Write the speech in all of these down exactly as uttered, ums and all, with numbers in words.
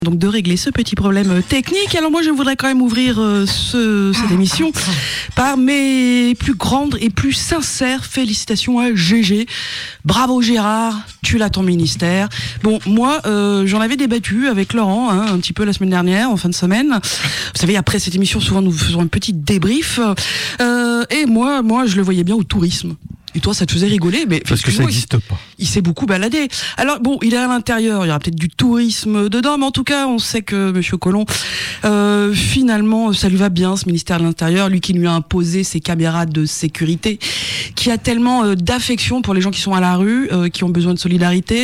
Donc de régler ce petit problème technique. Alors moi je voudrais quand même ouvrir euh, ce, cette émission par mes plus grandes et plus sincères félicitations à G G. Bravo Gérard, tu l'as ton ministère. Bon moi euh, j'en avais débattu avec Laurent hein, un petit peu la semaine dernière en fin de semaine. Vous savez après cette émission souvent nous faisons un petit débrief euh, et moi moi je le voyais bien au tourisme. Et toi, ça te faisait rigoler, mais parce que ça n'existe pas. Il, il s'est beaucoup baladé. Alors bon, il est à l'intérieur, il y aura peut-être du tourisme dedans, mais en tout cas, on sait que Monsieur Collomb, euh, finalement, ça lui va bien, ce ministère de l'Intérieur, lui qui lui a imposé ses caméras de sécurité, qui a tellement euh, d'affection pour les gens qui sont à la rue, euh, qui ont besoin de solidarité.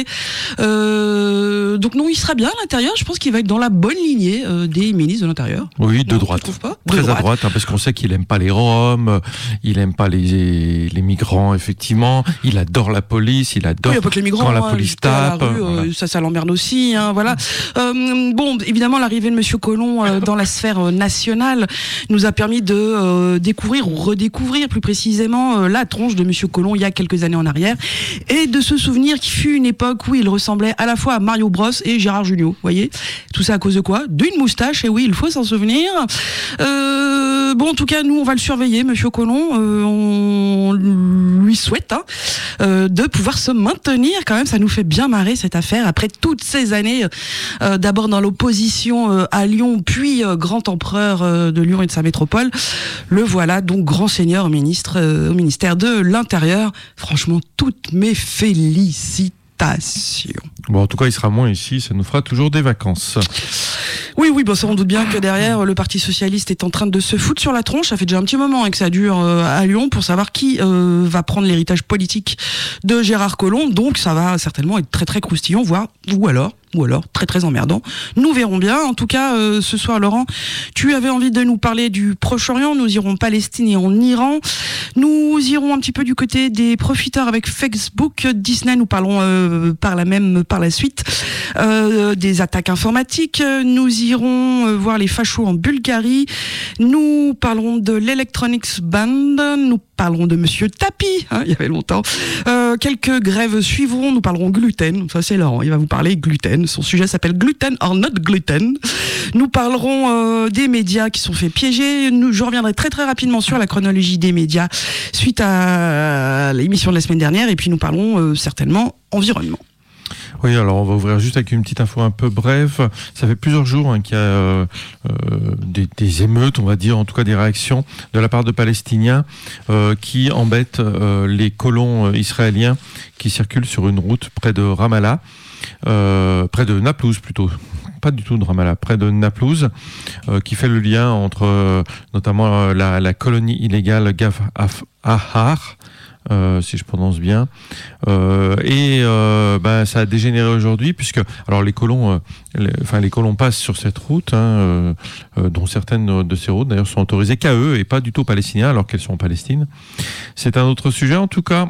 Euh, donc non, il sera bien à l'intérieur. Je pense qu'il va être dans la bonne lignée euh, des ministres de l'Intérieur. Oui, de non, droite. Tu trouves pas ? Très de droite. à droite, hein, parce qu'on sait qu'il aime pas les Roms, il aime pas les les migrants. Effectivement, il adore la police, il adore oui, pas que les migrants, quand la hein, police tape. tape. Rue, voilà. euh, ça, ça l'emmerde aussi. Hein, voilà. Euh, bon, évidemment, l'arrivée de Monsieur Collomb euh, dans la sphère euh, nationale nous a permis de euh, découvrir ou redécouvrir plus précisément euh, la tronche de Monsieur Collomb il y a quelques années en arrière et de se souvenir qu'il fut une époque où il ressemblait à la fois à Mario Bros et Gérard Jugnot. Vous voyez, tout ça à cause de quoi ? D'une moustache. Et oui, il faut s'en souvenir. Euh, bon, en tout cas, nous, on va le surveiller, Monsieur Collomb. Euh, on lui souhaite. Hein, Euh, de pouvoir se maintenir quand même, ça nous fait bien marrer cette affaire après toutes ces années euh, d'abord dans l'opposition euh, à Lyon puis euh, grand empereur euh, de Lyon et de sa métropole. Le voilà donc grand seigneur au ministre euh, au ministère de l'Intérieur. Franchement, toutes mes félicitations. Bon, en tout cas, il sera moins ici, ça nous fera toujours des vacances. Oui, oui, bon, ça on doute bien que derrière, le Parti Socialiste est en train de se foutre sur la tronche. Ça fait déjà un petit moment hein, que ça dure euh, à Lyon pour savoir qui euh, va prendre l'héritage politique de Gérard Collomb. Donc ça va certainement être très très croustillant, voire, ou alors, ou alors très très emmerdant. Nous verrons bien. En tout cas, euh, ce soir, Laurent, tu avais envie de nous parler du Proche-Orient. Nous irons en Palestine et en Iran. Nous irons un petit peu du côté des profiteurs avec Facebook. Disney, nous parlerons euh, par la même par la suite euh, des attaques informatiques. Nous irons euh, voir les fachos en Bulgarie. Nous parlerons de l'Electronics Band. Nous parlerons de Monsieur Tapi, hein, il y avait longtemps. Euh, quelques grèves suivront. Nous parlerons gluten. Ça, c'est Laurent. Il va vous parler gluten. Son sujet s'appelle Gluten or not gluten. Nous parlerons euh, des médias qui sont fait piéger. Nous, je reviendrai très très rapidement sur la chronologie des médias suite à l'émission de la semaine dernière. Et puis nous parlerons euh, certainement environnement. Oui, alors on va ouvrir juste avec une petite info un peu brève. Ça fait plusieurs jours hein, qu'il y a euh, euh, des, des émeutes, on va dire, en tout cas des réactions de la part de Palestiniens euh, qui embêtent euh, les colons israéliens qui circulent sur une route près de Ramallah, euh, près de Naplouse plutôt. Pas du tout de Ramallah, près de Naplouse, euh, qui fait le lien entre euh, notamment euh, la, la colonie illégale Gaf Ahar, Euh, si je prononce bien, euh, et euh, ben ça a dégénéré aujourd'hui puisque alors les colons, euh, les, enfin les colons passent sur cette route, hein, euh, euh, dont certaines de ces routes d'ailleurs sont autorisées qu'à eux et pas du tout aux Palestiniens alors qu'elles sont en Palestine. C'est un autre sujet en tout cas.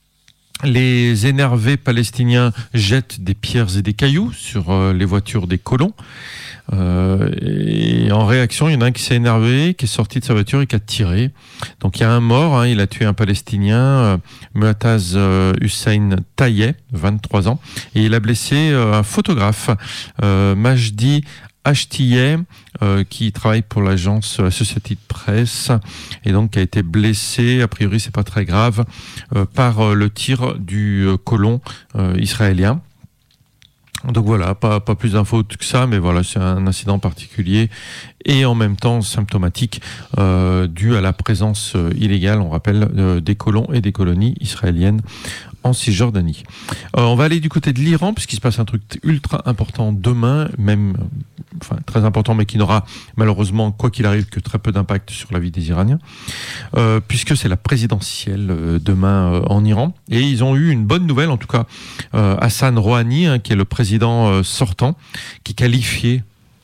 Les énervés palestiniens jettent des pierres et des cailloux sur euh, les voitures des colons. Euh, et en réaction, il y en a un qui s'est énervé, qui est sorti de sa voiture et qui a tiré. Donc il y a un mort, hein, il a tué un Palestinien, euh, Muataz euh, Hussein Tayeh, vingt-trois ans, et il a blessé euh, un photographe, euh, Majdi Ashtiyeh, euh, qui travaille pour l'agence Associated Press et donc qui a été blessé, a priori c'est pas très grave, euh, par euh, le tir du euh, colon euh, israélien. Donc voilà, pas, pas plus d'infos que ça, mais voilà, c'est un incident particulier et en même temps symptomatique euh, dû à la présence euh, illégale, on rappelle, euh, des colons et des colonies israéliennes en Cisjordanie. Euh, on va aller du côté de l'Iran, puisqu'il se passe un truc ultra important demain, même, euh, enfin très important, mais qui n'aura malheureusement, quoi qu'il arrive, que très peu d'impact sur la vie des Iraniens, euh, puisque c'est la présidentielle euh, demain euh, en Iran. Et ils ont eu une bonne nouvelle, en tout cas, euh, Hassan Rouhani, hein, qui est le président euh, sortant, qui est qualifié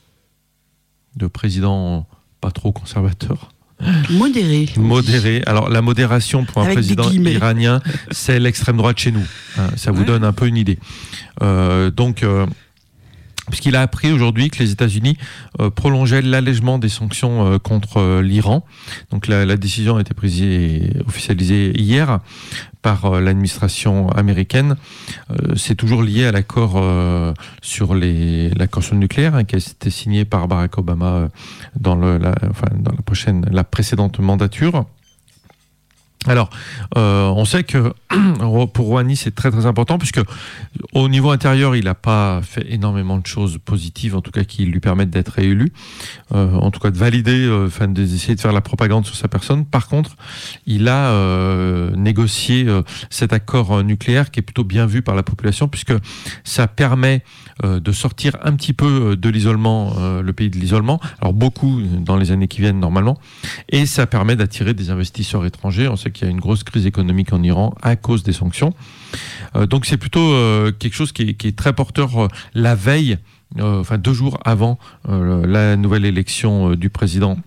de président pas trop conservateur. Modéré. Modéré. Alors la modération pour un Avec président iranien, c'est l'extrême droite chez nous. Hein, ça vous ouais. donne un peu une idée. Euh, donc, euh, puisqu'il a appris aujourd'hui que les États-Unis euh, prolongeaient l'allègement des sanctions euh, contre euh, l'Iran. Donc la, la décision a été prise et officialisée hier par euh, l'administration américaine. Euh, c'est toujours lié à l'accord euh, sur les, l'accord sur le nucléaire, hein, qui a été signé par Barack Obama euh, dans, le, la, enfin, dans la, prochaine, la précédente mandature. Alors, euh, on sait que pour Rouhani, c'est très très important, puisque au niveau intérieur, il n'a pas fait énormément de choses positives, en tout cas qui lui permettent d'être réélu, euh, en tout cas de valider, euh, enfin d'essayer de faire la propagande sur sa personne. Par contre, il a euh, négocié euh, cet accord nucléaire qui est plutôt bien vu par la population, puisque ça permet euh, de sortir un petit peu de l'isolement, euh, le pays de l'isolement, alors beaucoup dans les années qui viennent normalement, et ça permet d'attirer des investisseurs étrangers. On sait qu'il y a une grosse crise économique en Iran à cause des sanctions. Euh, donc c'est plutôt euh, quelque chose qui est, qui est très porteur euh, la veille, euh, enfin deux jours avant euh, la nouvelle élection euh, du président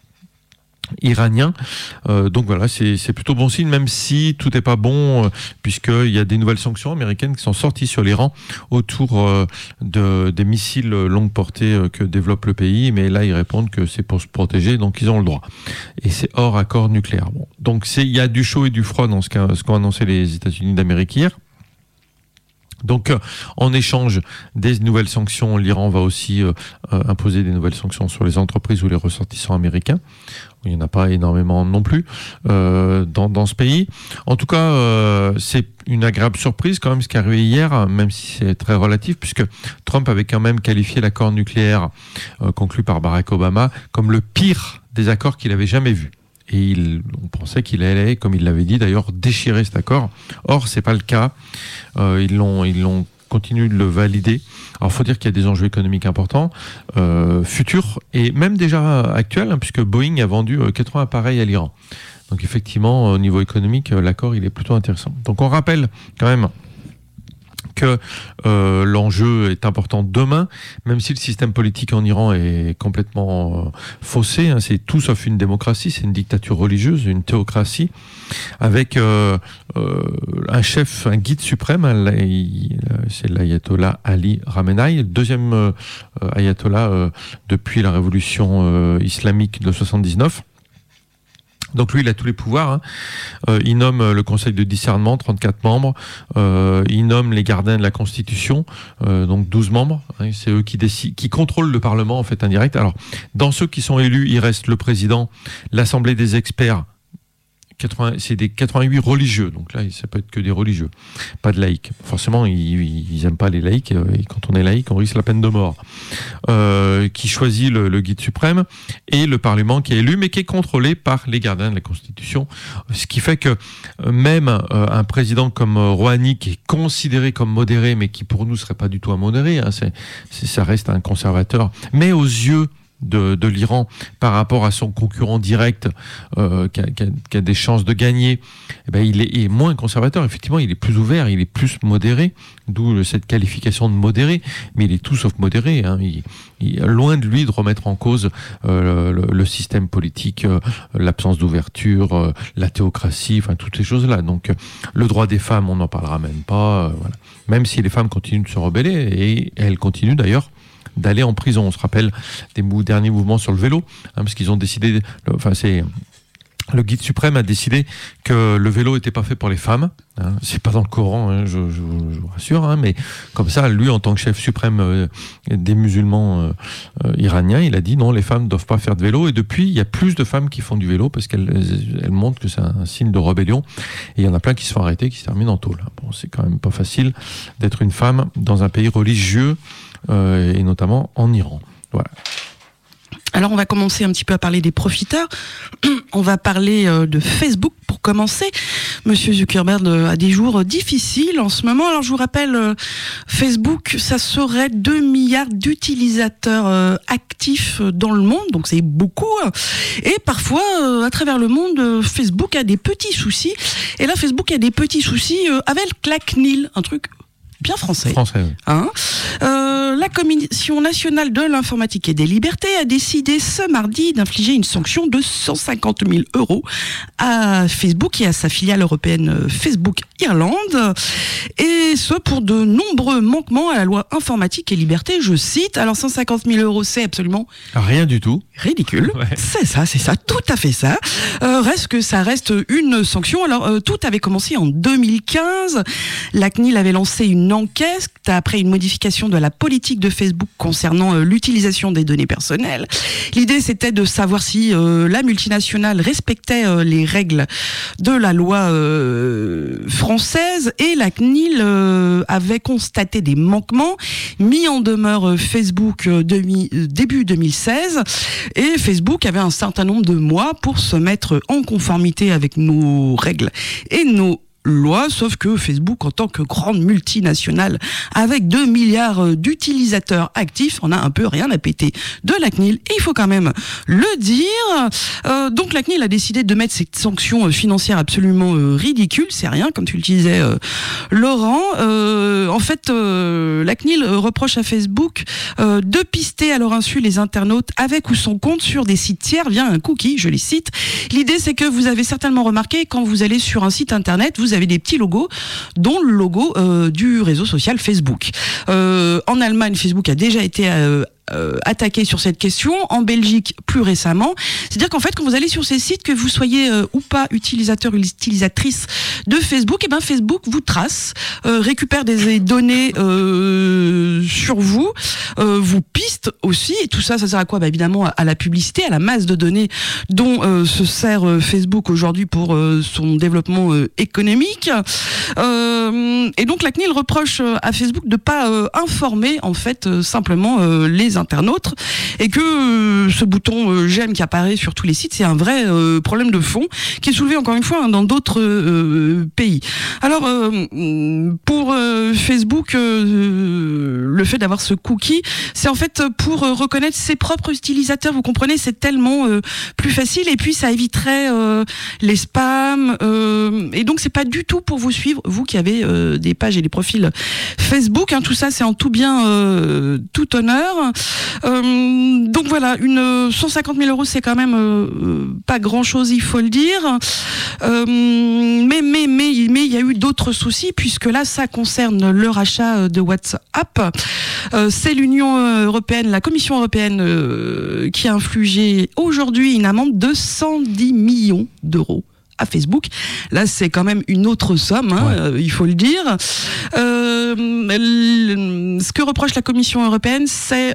iranien. Euh, donc voilà, c'est, c'est plutôt bon signe, même si tout n'est pas bon, euh, puisqu'il y a des nouvelles sanctions américaines qui sont sorties sur l'Iran autour euh, de, des missiles longue portée euh, que développe le pays, mais là ils répondent que c'est pour se protéger, donc ils ont le droit. Et c'est hors accord nucléaire. Bon. Donc c'est, il y a du chaud et du froid dans ce, qu'a, ce qu'ont annoncé les États-Unis d'Amérique hier. Donc, euh, en échange des nouvelles sanctions, l'Iran va aussi euh, euh, imposer des nouvelles sanctions sur les entreprises ou les ressortissants américains. Il n'y en a pas énormément non plus euh, dans, dans ce pays. En tout cas, euh, c'est une agréable surprise quand même ce qui est arrivé hier, même si c'est très relatif, puisque Trump avait quand même qualifié l'accord nucléaire euh, conclu par Barack Obama comme le pire des accords qu'il avait jamais vu. Et il, on pensait qu'il allait, comme il l'avait dit d'ailleurs, déchirer cet accord. Or, c'est pas le cas. Euh, ils l'ont, ils l'ont continué de le valider. Alors, il faut dire qu'il y a des enjeux économiques importants, euh, futurs et même déjà actuels, hein, puisque Boeing a vendu quatre-vingts appareils à l'Iran. Donc, effectivement, au niveau économique, l'accord il est plutôt intéressant. Donc, on rappelle quand même que euh, l'enjeu est important demain, même si le système politique en Iran est complètement euh, faussé, hein, c'est tout sauf une démocratie, c'est une dictature religieuse, une théocratie, avec euh, euh, un chef, un guide suprême, hein, c'est l'ayatollah Ali Khamenei, le deuxième euh, ayatollah euh, depuis la révolution euh, islamique de soixante-dix-neuf. Donc lui, il a tous les pouvoirs. Hein. Euh, il nomme le Conseil de discernement, trente-quatre membres. Euh, il nomme les gardiens de la Constitution, euh, donc douze membres. Hein. C'est eux qui décident, qui contrôlent le Parlement en fait indirect. Alors, dans ceux qui sont élus, il reste le président, l'Assemblée des experts. quatre-vingts, c'est des quatre-vingt-huit religieux, donc là ça peut être que des religieux, pas de laïcs. Forcément ils, ils aiment pas les laïcs, et quand on est laïc on risque la peine de mort. Euh, qui choisit le, le guide suprême et le Parlement qui est élu mais qui est contrôlé par les gardiens de la Constitution, ce qui fait que même euh, un président comme Rouhani qui est considéré comme modéré mais qui pour nous serait pas du tout un modéré, hein, c'est, c'est, ça reste un conservateur, mais aux yeux De, de l'Iran par rapport à son concurrent direct euh, qui, a, qui, a, qui a des chances de gagner, eh ben il, est, il est moins conservateur, effectivement il est plus ouvert, il est plus modéré, d'où cette qualification de modéré, mais il est tout sauf modéré, hein. il, il, loin de lui de remettre en cause euh, le, le système politique, euh, l'absence d'ouverture, euh, la théocratie, enfin toutes ces choses-là. Donc euh, le droit des femmes on n'en parlera même pas, euh, voilà. Même si les femmes continuent de se rebeller, et elles continuent d'ailleurs d'aller en prison. On se rappelle des mou- derniers mouvements sur le vélo, hein, parce qu'ils ont décidé, le, enfin c'est le guide suprême a décidé que le vélo n'était pas fait pour les femmes. Hein, c'est pas dans le Coran, hein, je, je, je vous rassure, hein, mais comme ça, lui, en tant que chef suprême euh, des musulmans euh, euh, iraniens, il a dit non, les femmes ne doivent pas faire de vélo. Et depuis, il y a plus de femmes qui font du vélo parce qu'elles elles montrent que c'est un signe de rébellion. Et il y en a plein qui se font arrêter, qui se terminent en tôle. Bon, c'est quand même pas facile d'être une femme dans un pays religieux, euh, et notamment en Iran. Voilà. Alors on va commencer un petit peu à parler des profiteurs. On va parler euh, de Facebook pour commencer. Monsieur Zuckerberg euh, a des jours difficiles en ce moment. Alors je vous rappelle, euh, Facebook, ça serait deux milliards d'utilisateurs euh, actifs dans le monde, donc c'est beaucoup. Et parfois, euh, à travers le monde, euh, Facebook a des petits soucis. Et là, Facebook a des petits soucis euh, avec la C N I L, un truc bien français. Français, oui. Hein euh, la Commission nationale de l'informatique et des libertés a décidé ce mardi d'infliger une sanction de cent cinquante mille euros à Facebook et à sa filiale européenne Facebook Irlande, et ce pour de nombreux manquements à la loi informatique et liberté, je cite. Alors cent cinquante mille euros, c'est absolument rien du tout. Ridicule. Ouais. C'est ça, c'est ça, tout à fait ça. Euh, reste que ça reste une sanction. Alors euh, tout avait commencé en deux mille quinze. La C N I L avait lancé une enquête après une modification de la politique de Facebook concernant euh, l'utilisation des données personnelles. L'idée, c'était de savoir si euh, la multinationale respectait euh, les règles de la loi euh, française, et la C N I L euh, avait constaté des manquements, mis en demeure euh, Facebook euh, demi, euh, début deux mille seize, et Facebook avait un certain nombre de mois pour se mettre en conformité avec nos règles et nos loi, sauf que Facebook, en tant que grande multinationale avec deux milliards d'utilisateurs actifs, on a un peu rien à péter de la C N I L, et il faut quand même le dire. Euh, donc la C N I L a décidé de mettre cette sanction financière absolument euh, ridicule, c'est rien, comme tu le disais euh, Laurent. Euh, en fait, euh, la C N I L reproche à Facebook euh, de pister à leur insu les internautes avec ou sans compte sur des sites tiers via un cookie, je les cite. L'idée, c'est que vous avez certainement remarqué, quand vous allez sur un site internet, vous avez des petits logos, dont le logo euh, du réseau social Facebook. Euh, en Allemagne, Facebook a déjà été euh, Euh, attaqué sur cette question, en Belgique plus récemment. C'est-à-dire qu'en fait, quand vous allez sur ces sites, que vous soyez euh, ou pas utilisateur ou utilisatrice de Facebook, et ben Facebook vous trace, euh, récupère des données euh, sur vous, euh, vous piste aussi, et tout ça, ça sert à quoi ? Bah, évidemment à, à la publicité, à la masse de données dont euh, se sert euh, Facebook aujourd'hui pour euh, son développement euh, économique. Euh, et donc la C N I L reproche euh, à Facebook de pas euh, informer en fait euh, simplement euh, les internautes, et que euh, ce bouton euh, j'aime qui apparaît sur tous les sites, c'est un vrai euh, problème de fond qui est soulevé encore une fois hein, dans d'autres euh, pays. Alors euh, pour euh, Facebook, euh, le fait d'avoir ce cookie, c'est en fait pour euh, reconnaître ses propres utilisateurs. Vous comprenez, c'est tellement euh, plus facile, et puis ça éviterait euh, les spams, euh, et donc c'est pas du tout pour vous suivre, vous qui avez euh, des pages et des profils Facebook. Hein, tout ça, c'est en tout bien, euh, tout honneur. Euh, donc voilà, une cent cinquante mille euros, c'est quand même euh, pas grand-chose, il faut le dire. Euh, mais mais mais mais il y a eu d'autres soucis, puisque là, ça concerne le rachat de WhatsApp. Euh, c'est l'Union européenne, la Commission européenne, euh, qui a infligé aujourd'hui une amende de cent dix millions d'euros à Facebook. Là, c'est quand même une autre somme, hein, ouais. euh, il faut le dire. Euh, ce que reproche la Commission européenne, c'est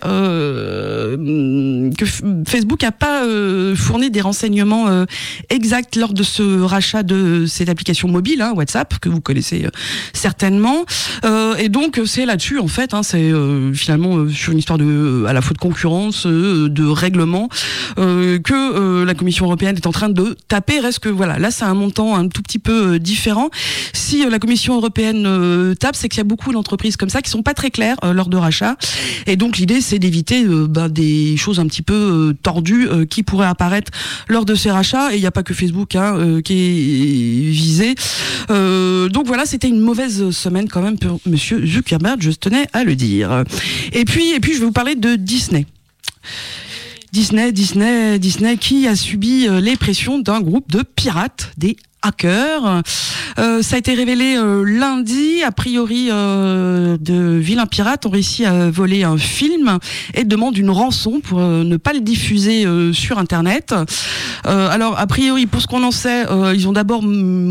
euh, que Facebook n'a pas euh, fourni des renseignements euh, exacts lors de ce rachat de cette application mobile, hein, WhatsApp, que vous connaissez euh, certainement. Euh, et donc, c'est là-dessus, en fait, hein, c'est euh, finalement euh, sur une histoire de, euh, à la fois de concurrence, euh, de règlement, euh, que euh, la Commission européenne est en train de taper. Reste que, voilà, là, c'est un montant un tout petit peu euh, différent. Si euh, la Commission européenne euh, tape, c'est qu'il y a beaucoup d'entreprises comme ça qui sont pas très claires euh, lors de rachat, et donc l'idée, c'est d'éviter euh, bah, des choses un petit peu euh, tordues euh, qui pourraient apparaître lors de ces rachats, et il n'y a pas que Facebook hein, euh, qui est visé. Euh, donc voilà, c'était une mauvaise semaine quand même pour Monsieur Zuckerberg, je tenais à le dire. Et puis, et puis je vais vous parler de Disney. Disney, Disney, Disney qui a subi euh, les pressions d'un groupe de pirates, des hackers. Euh, ça a été révélé euh, lundi. A priori, euh, de vilains pirates ont réussi à voler un film et demandent une rançon pour euh, ne pas le diffuser euh, sur Internet. Euh, alors, a priori, pour ce qu'on en sait, euh, ils ont d'abord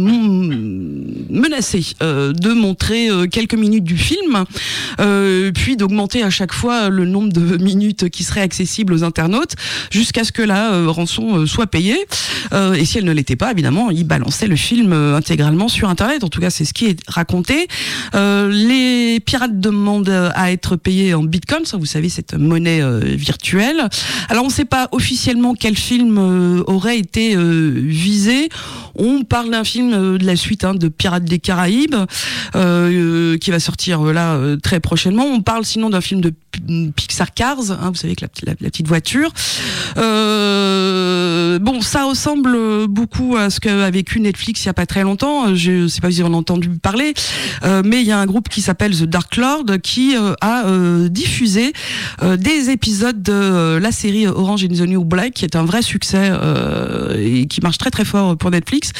m- menacé euh, de montrer euh, quelques minutes du film, euh, puis d'augmenter à chaque fois le nombre de minutes qui seraient accessibles aux internautes, jusqu'à ce que la euh, rançon euh, soit payée. Euh, et si elle ne l'était pas, évidemment, ils balançaient le film euh, intégralement sur Internet. En tout cas, c'est ce qui est raconté. Euh, les pirates demandent à être payés en bitcoin, ça, vous savez, cette monnaie euh, virtuelle. Alors, on ne sait pas officiellement quel film euh, aurait été euh, visé. On parle d'un film euh, de la suite hein, de Pirates des Caraïbes euh, qui va sortir euh, là euh, très prochainement. On parle sinon d'un film de Pixar Cars, hein, vous savez, que la, la, la petite voiture. Euh, Euh, bon, ça ressemble beaucoup à ce qu'a vécu Netflix il y a pas très longtemps. Je sais pas si vous en avez entendu parler, euh, mais il y a un groupe qui s'appelle The Dark Lord qui euh, a euh, diffusé euh, des épisodes de euh, la série Orange is the New Black, qui est un vrai succès euh, et qui marche très très fort pour Netflix.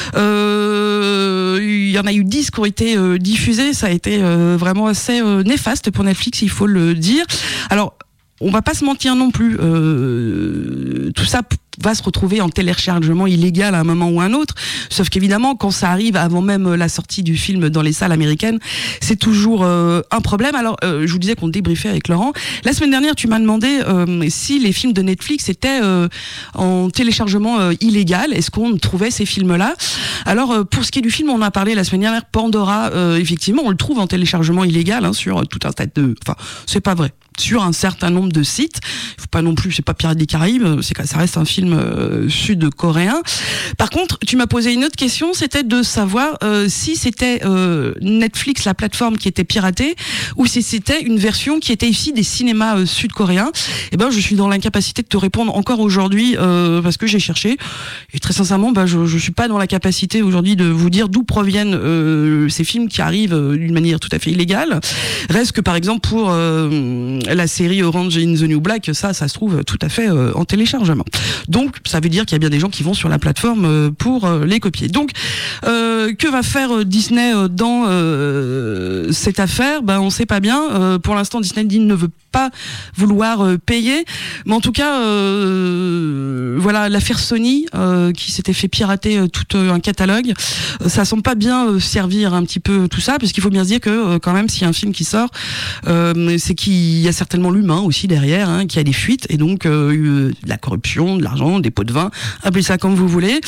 Euh, il y en a eu dix qui ont été euh, diffusés. Ça a été euh, vraiment assez euh, néfaste pour Netflix, il faut le dire. Alors, on va pas se mentir non plus. Euh, tout ça va se retrouver en téléchargement illégal à un moment ou à un autre. Sauf qu'évidemment, quand ça arrive avant même la sortie du film dans les salles américaines, c'est toujours euh, un problème. Alors, euh, je vous disais qu'on débriefait avec Laurent. La semaine dernière, tu m'as demandé euh, si les films de Netflix étaient euh, en téléchargement euh, illégal. Est-ce qu'on trouvait ces films-là ? Alors, euh, pour ce qui est du film, on en a parlé la semaine dernière. Pandora, euh, effectivement, on le trouve en téléchargement illégal hein, sur tout un tas de... Enfin, c'est pas vrai. Sur un certain nombre de sites. Il faut pas non plus, c'est pas Pirates des Caraïbes, c'est ça reste un film euh, sud-coréen. Par contre, tu m'as posé une autre question, c'était de savoir euh, si c'était euh, Netflix, la plateforme qui était piratée, ou si c'était une version qui était issue des cinémas euh, sud-coréens. Eh ben, je suis dans l'incapacité de te répondre encore aujourd'hui euh, parce que j'ai cherché. Et très sincèrement, bah, je, je suis pas dans la capacité aujourd'hui de vous dire d'où proviennent euh, ces films qui arrivent euh, d'une manière tout à fait illégale. Reste que par exemple pour euh, la série Orange is the New Black, ça, ça se trouve tout à fait euh, en téléchargement. Donc, ça veut dire qu'il y a bien des gens qui vont sur la plateforme euh, pour euh, les copier. Donc, euh, que va faire euh, Disney euh, dans euh, cette affaire ? Ben, on sait pas bien. Euh, pour l'instant, Disney dit ne veut pas vouloir euh, payer, mais en tout cas, euh, voilà, l'affaire Sony euh, qui s'était fait pirater euh, tout euh, un catalogue, euh, ça semble pas bien euh, servir un petit peu tout ça, parce qu'il faut bien se dire que euh, quand même, s'il y a un film qui sort, euh, c'est qu'il y a certainement l'humain aussi derrière, hein, qui a des fuites, et donc euh, de la corruption, de l'argent, des pots de vin, appelez ça comme vous voulez.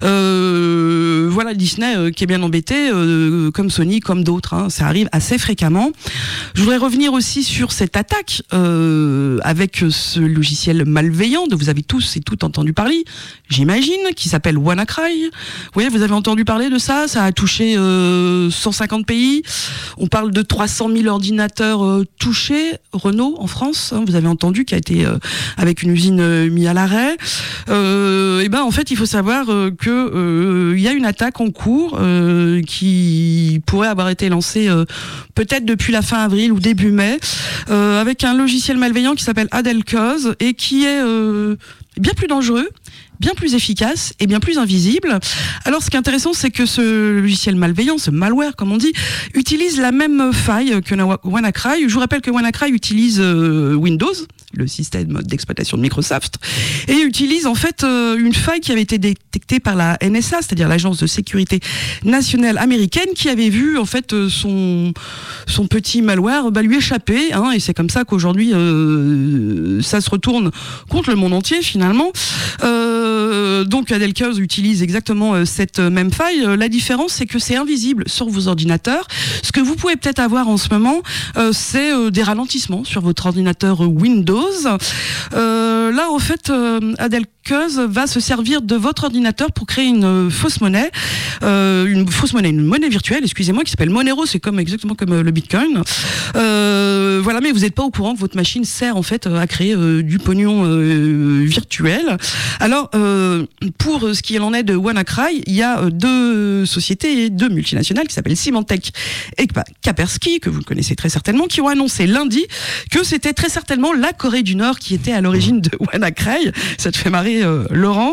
Euh, voilà, Disney euh, qui est bien embêté, euh, comme Sony, comme d'autres, hein, ça arrive assez fréquemment. Je voudrais revenir aussi sur cette attaque euh, avec ce logiciel malveillant dont vous avez tous et toutes entendu parler, j'imagine, qui s'appelle WannaCry. Oui, vous avez entendu parler de ça, ça a touché euh, cent cinquante pays. On parle de trois cent mille ordinateurs euh, touchés. Renault en France, hein, vous avez entendu, qui a été euh, avec une usine euh, mis à l'arrêt. Euh, et ben en fait, il faut savoir euh, que euh, il y a une attaque en cours euh, qui pourrait avoir été lancée euh, peut-être depuis la fin avril ou début mai, euh, avec un logiciel malveillant qui s'appelle Adelcause et qui est euh, bien plus dangereux, bien plus efficace et bien plus invisible. Alors, ce qui est intéressant, c'est que ce logiciel malveillant, ce malware, comme on dit, utilise la même faille que WannaCry. Je vous rappelle que WannaCry utilise euh, Windows, le système d'exploitation de Microsoft, et utilise en fait euh, une faille qui avait été détectée par la N S A, c'est-à-dire l'agence de sécurité nationale américaine, qui avait vu en fait euh, son son petit malware bah, lui échapper, hein, et c'est comme ça qu'aujourd'hui euh, ça se retourne contre le monde entier finalement. Euh, donc Adelcause utilise exactement euh, cette même faille. Euh, la différence, c'est que c'est invisible sur vos ordinateurs. Ce que vous pouvez peut-être avoir en ce moment, euh, c'est euh, des ralentissements sur votre ordinateur Windows. Euh, là, en fait, euh, Adelcause va se servir de votre ordinateur pour créer une euh, fausse monnaie, euh, une fausse monnaie, une monnaie virtuelle, excusez-moi, qui s'appelle Monero. C'est comme exactement comme euh, le Bitcoin. Euh, voilà, mais vous n'êtes pas au courant que votre machine sert en fait à créer euh, du pognon euh, virtuel. Alors, euh, pour ce qui en est de WannaCry, il y a deux sociétés, deux multinationales qui s'appellent Symantec et Kaspersky, que vous connaissez très certainement, qui ont annoncé lundi que c'était très certainement la Corée du Nord qui était à l'origine de WannaCry. Ça te fait marrer, euh, Laurent.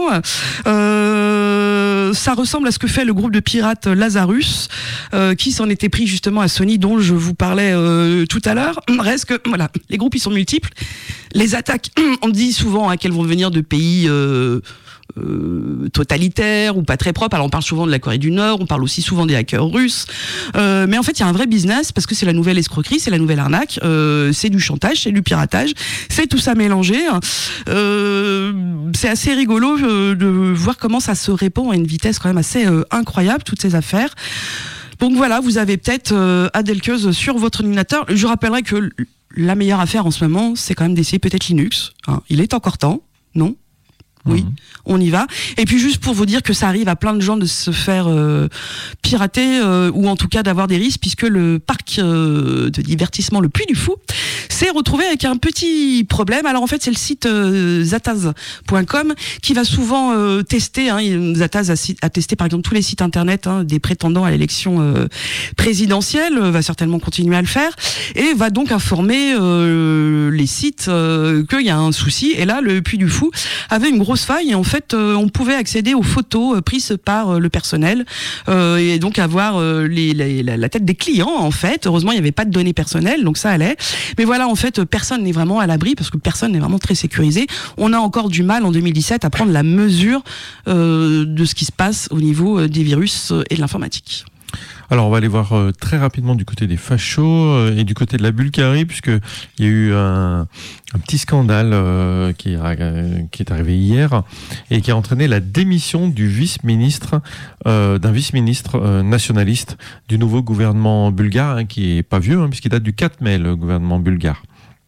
Euh, ça ressemble à ce que fait le groupe de pirates Lazarus, euh, qui s'en était pris justement à Sony, dont je vous parlais euh, tout à l'heure. Reste que, voilà, les groupes, ils sont multiples. Les attaques, on dit souvent hein, qu'elles vont venir de pays euh, euh, totalitaires ou pas très propres. Alors on parle souvent de la Corée du Nord, on parle aussi souvent des hackers russes. Euh, mais en fait, il y a un vrai business parce que c'est la nouvelle escroquerie, c'est la nouvelle arnaque, euh, c'est du chantage, c'est du piratage, c'est tout ça mélangé. Euh, c'est assez rigolo euh, de voir comment ça se répand à une vitesse quand même assez euh, incroyable, toutes ces affaires. Donc voilà, vous avez peut-être euh, Adelcause sur votre ordinateur. Je rappellerai que la meilleure affaire en ce moment, c'est quand même d'essayer peut-être Linux. Hein. Il est encore temps, non ? Oui, mmh. on y va. Et puis juste pour vous dire que ça arrive à plein de gens de se faire euh, pirater euh, ou en tout cas d'avoir des risques, puisque le parc euh, de divertissement le Puy du Fou s'est retrouvé avec un petit problème. Alors en fait c'est le site euh, zataz point com qui va souvent euh, tester, hein, Zataz a, a testé par exemple tous les sites internet hein, des prétendants à l'élection euh, présidentielle, va certainement continuer à le faire, et va donc informer euh, les sites euh, qu'il y a un souci. Et là le Puy du Fou avait une grosse faille et en fait euh, on pouvait accéder aux photos euh, prises par euh, le personnel euh, et donc avoir euh, les, les, la, la tête des clients en fait. Heureusement il n'y avait pas de données personnelles donc ça allait, mais voilà en fait personne n'est vraiment à l'abri parce que personne n'est vraiment très sécurisé. On a encore du mal en deux mille dix-sept à prendre la mesure euh, de ce qui se passe au niveau euh, des virus euh, et de l'informatique. Alors on va aller voir euh, très rapidement du côté des fachos euh, et du côté de la Bulgarie, puisqu'il y a eu un, un petit scandale euh, qui, euh, qui est arrivé hier et qui a entraîné la démission du vice-ministre, euh, d'un vice-ministre euh, nationaliste du nouveau gouvernement bulgare, hein, qui est pas vieux, hein, puisqu'il date du quatre mai, le gouvernement bulgare.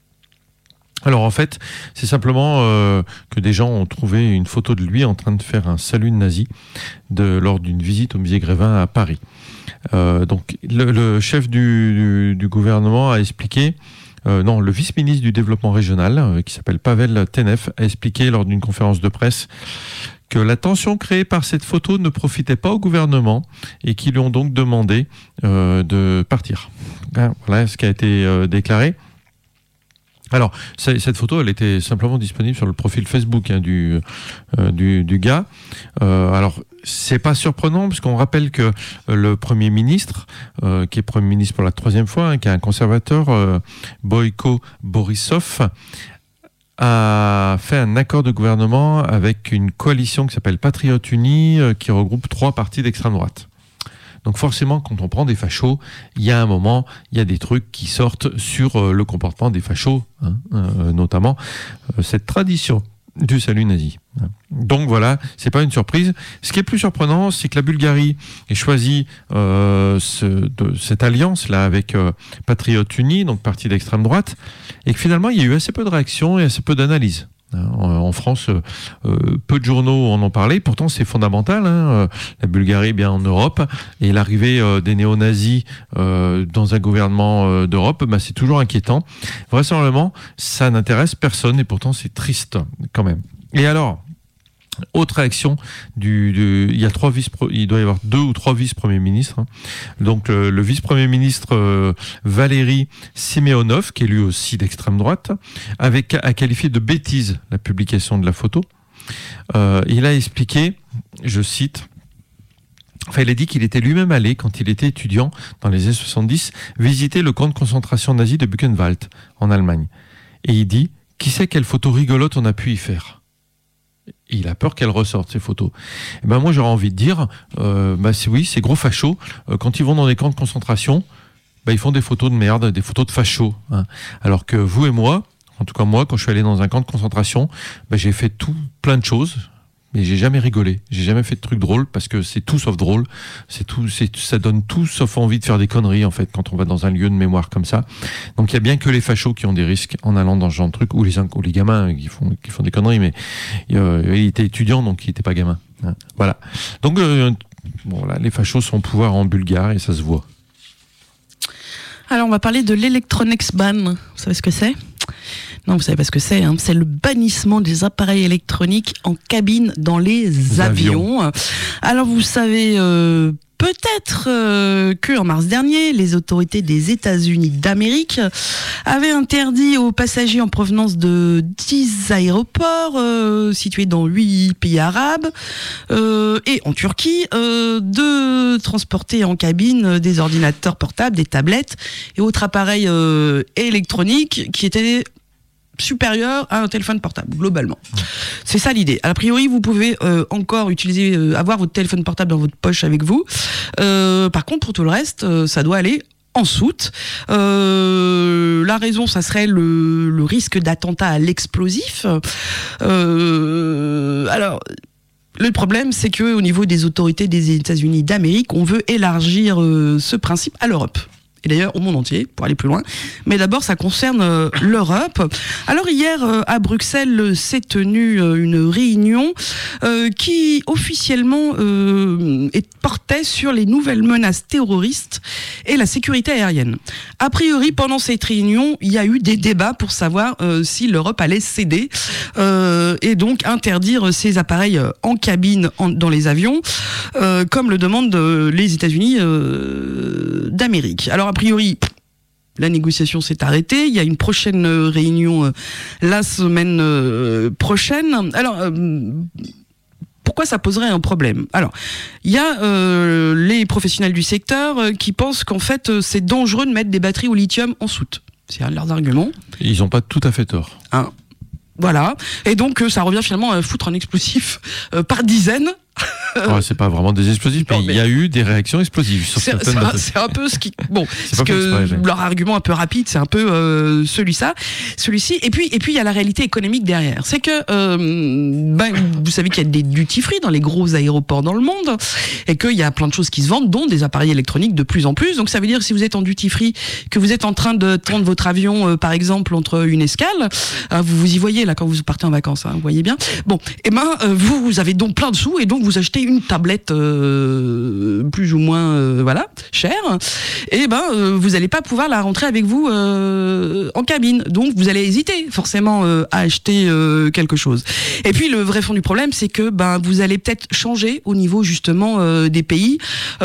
Alors en fait, c'est simplement euh, que des gens ont trouvé une photo de lui en train de faire un salut nazi de, lors d'une visite au musée Grévin à Paris. Euh, donc le, le chef du, du, du gouvernement a expliqué, euh, non, le vice-ministre du développement régional, euh, qui s'appelle Pavel Tenev, a expliqué lors d'une conférence de presse que la tension créée par cette photo ne profitait pas au gouvernement et qu'ils lui ont donc demandé euh, de partir. Voilà ce qui a été euh, déclaré. Alors, cette photo, elle était simplement disponible sur le profil Facebook hein, du, euh, du, du gars. Euh, alors, c'est pas surprenant, puisqu'on rappelle que le Premier ministre, euh, qui est Premier ministre pour la troisième fois, hein, qui est un conservateur, euh, Boyko Borisov, a fait un accord de gouvernement avec une coalition qui s'appelle Patriotes Unis, euh, qui regroupe trois partis d'extrême droite. Donc forcément, quand on prend des fachos, il y a un moment, il y a des trucs qui sortent sur euh, le comportement des fachos, hein, euh, notamment euh, cette tradition du salut nazi. Donc voilà, c'est pas une surprise. Ce qui est plus surprenant, c'est que la Bulgarie ait choisi euh, ce, de, cette alliance-là avec euh, Patriotes Unis, donc parti d'extrême droite, et que finalement, il y a eu assez peu de réactions et assez peu d'analyses. En France, euh, peu de journaux en ont parlé, pourtant c'est fondamental, hein, la Bulgarie est bien en Europe, et l'arrivée euh, des néo-nazis euh, dans un gouvernement euh, d'Europe, bah, c'est toujours inquiétant. Vraisemblablement, ça n'intéresse personne, et pourtant c'est triste quand même. Et alors, autre réaction, du, du, il y a trois vice, il doit y avoir deux ou trois vice-premiers ministres. Hein. Donc le, le vice-premier ministre euh, Valéry Simeonov, qui est lui aussi d'extrême droite, avec, a qualifié de bêtise la publication de la photo. Euh, il a expliqué, je cite, enfin il a dit qu'il était lui-même allé, quand il était étudiant dans les années soixante-dix, visiter le camp de concentration nazi de Buchenwald en Allemagne. Et il dit, qui sait quelle photo rigolote on a pu y faire ? Il a peur qu'elles ressortent, ces photos. Et ben moi, j'aurais envie de dire, euh, bah c'est, oui, ces gros fachos, euh, quand ils vont dans des camps de concentration, bah, ils font des photos de merde, des photos de fachos. Hein. Alors que vous et moi, en tout cas moi, quand je suis allé dans un camp de concentration, bah, j'ai fait tout plein de choses, mais j'ai jamais rigolé. J'ai jamais fait de trucs drôles, parce que c'est tout sauf drôle. C'est tout, c'est, ça donne tout sauf envie de faire des conneries, en fait, quand on va dans un lieu de mémoire comme ça. Donc il y a bien que les fachos qui ont des risques en allant dans ce genre de truc, ou les, ou les gamins qui font, qui font des conneries, mais euh, il était étudiant, donc il était pas gamin. Hein. Voilà. Donc euh, bon, là, les fachos sont au pouvoir en Bulgarie, et ça se voit. Alors on va parler de l'Electronics Ban. Vous savez ce que c'est ? Non, vous savez pas ce que c'est, hein. C'est le bannissement des appareils électroniques en cabine dans les, les avions. avions. Alors vous savez euh, peut-être euh, que en mars dernier, les autorités des États-Unis d'Amérique avaient interdit aux passagers en provenance de dix aéroports euh, situés dans huit pays arabes euh, et en Turquie euh, de transporter en cabine des ordinateurs portables, des tablettes et autres appareils euh, électroniques qui étaient supérieur à un téléphone portable, globalement. C'est ça l'idée. A priori, vous pouvez euh, encore utiliser, euh, avoir votre téléphone portable dans votre poche avec vous. Euh, par contre, pour tout le reste, euh, ça doit aller en soute. Euh, la raison, ça serait le, le risque d'attentat à l'explosif. Euh, alors... Le problème, c'est que au niveau des autorités des États-Unis d'Amérique, on veut élargir euh, ce principe à l'Europe. et d'ailleurs au monde entier, pour aller plus loin. Mais d'abord, ça concerne euh, l'Europe. Alors hier, euh, à Bruxelles, s'est tenue euh, une réunion euh, qui officiellement euh, est, portait sur les nouvelles menaces terroristes et la sécurité aérienne. A priori, pendant cette réunion, il y a eu des débats pour savoir euh, si l'Europe allait céder euh, et donc interdire ces appareils en cabine en, dans les avions, euh, comme le demandent euh, les États-Unis euh, d'Amérique. Alors a priori, la négociation s'est arrêtée. Il y a une prochaine réunion euh, la semaine euh, prochaine. Alors, euh, pourquoi ça poserait un problème ? Alors, il y a euh, les professionnels du secteur euh, qui pensent qu'en fait, euh, c'est dangereux de mettre des batteries au lithium en soute. C'est un de leurs arguments. Ils n'ont pas tout à fait tort. Hein. Voilà. Et donc, euh, ça revient finalement à foutre un explosif euh, par dizaines. Ouais, c'est pas vraiment des explosifs, mais, non, mais il y a eu des réactions explosives sur c'est, certaines c'est, batteries. C'est un peu ce qui, bon, c'est ce que exprès, mais... leur argument un peu rapide, c'est un peu euh, celui-là, celui-ci. Et puis, et puis il y a la réalité économique derrière. C'est que, euh, ben, vous savez qu'il y a des duty free dans les gros aéroports dans le monde, et qu'il y a plein de choses qui se vendent, dont des appareils électroniques de plus en plus. Donc ça veut dire que si vous êtes en duty free, que vous êtes en train de prendre votre avion, euh, par exemple, entre une escale, euh, vous vous y voyez là quand vous partez en vacances, hein, vous voyez bien. Bon, et ben euh, vous, vous avez donc plein de sous, et donc vous achetez une tablette. Euh, plus ou moins euh, voilà cher, et ben euh, vous n'allez pas pouvoir la rentrer avec vous euh, en cabine, donc vous allez hésiter forcément euh, à acheter euh, quelque chose. Et puis le vrai fond du problème, c'est que ben vous allez peut-être changer au niveau justement euh, des pays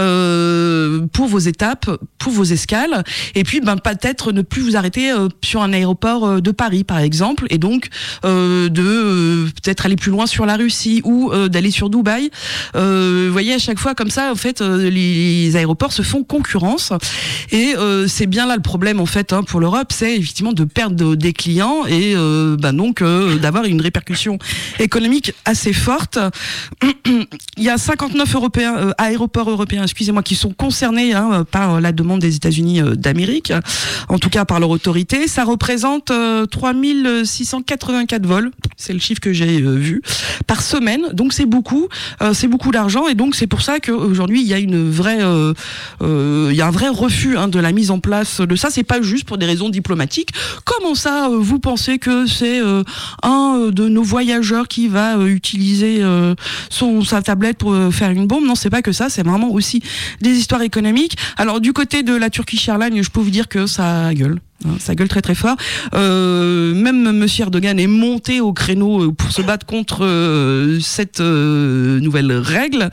euh, pour vos étapes, pour vos escales, et puis ben peut-être ne plus vous arrêter euh, sur un aéroport euh, de Paris par exemple, et donc euh, de euh, peut-être aller plus loin sur la Russie ou euh, d'aller sur Dubaï. Euh, vous voyez, à chaque fois comme ça, en fait, euh, les aéroports se font concurrence, et euh, c'est bien là le problème en fait hein, pour l'Europe, c'est effectivement de perdre des clients et euh, bah donc euh, d'avoir une répercussion économique assez forte. Il y a cinquante-neuf Européens, euh, aéroports européens, excusez-moi, qui sont concernés hein, par la demande des États-Unis euh, d'Amérique, en tout cas par leur autorité. Ça représente euh, trois mille six cent quatre-vingt-quatre vols, c'est le chiffre que j'ai euh, vu, par semaine. Donc c'est beaucoup, euh, c'est beaucoup d'argent, et donc c'est pour ça qu'aujourd'hui il y a une vraie, euh, euh, il y a un vrai refus hein, de la mise en place de ça. C'est pas juste pour des raisons diplomatiques. Comment ça, euh, vous pensez que c'est euh, un de nos voyageurs qui va euh, utiliser euh, son sa tablette pour euh, faire une bombe? Non, c'est pas que ça. C'est vraiment aussi des histoires économiques. Alors du côté de la Turkish Airlines, je peux vous dire que ça gueule. Ça gueule très très fort. Euh, même Monsieur Erdogan est monté au créneau pour se battre contre euh, cette euh, nouvelle règle.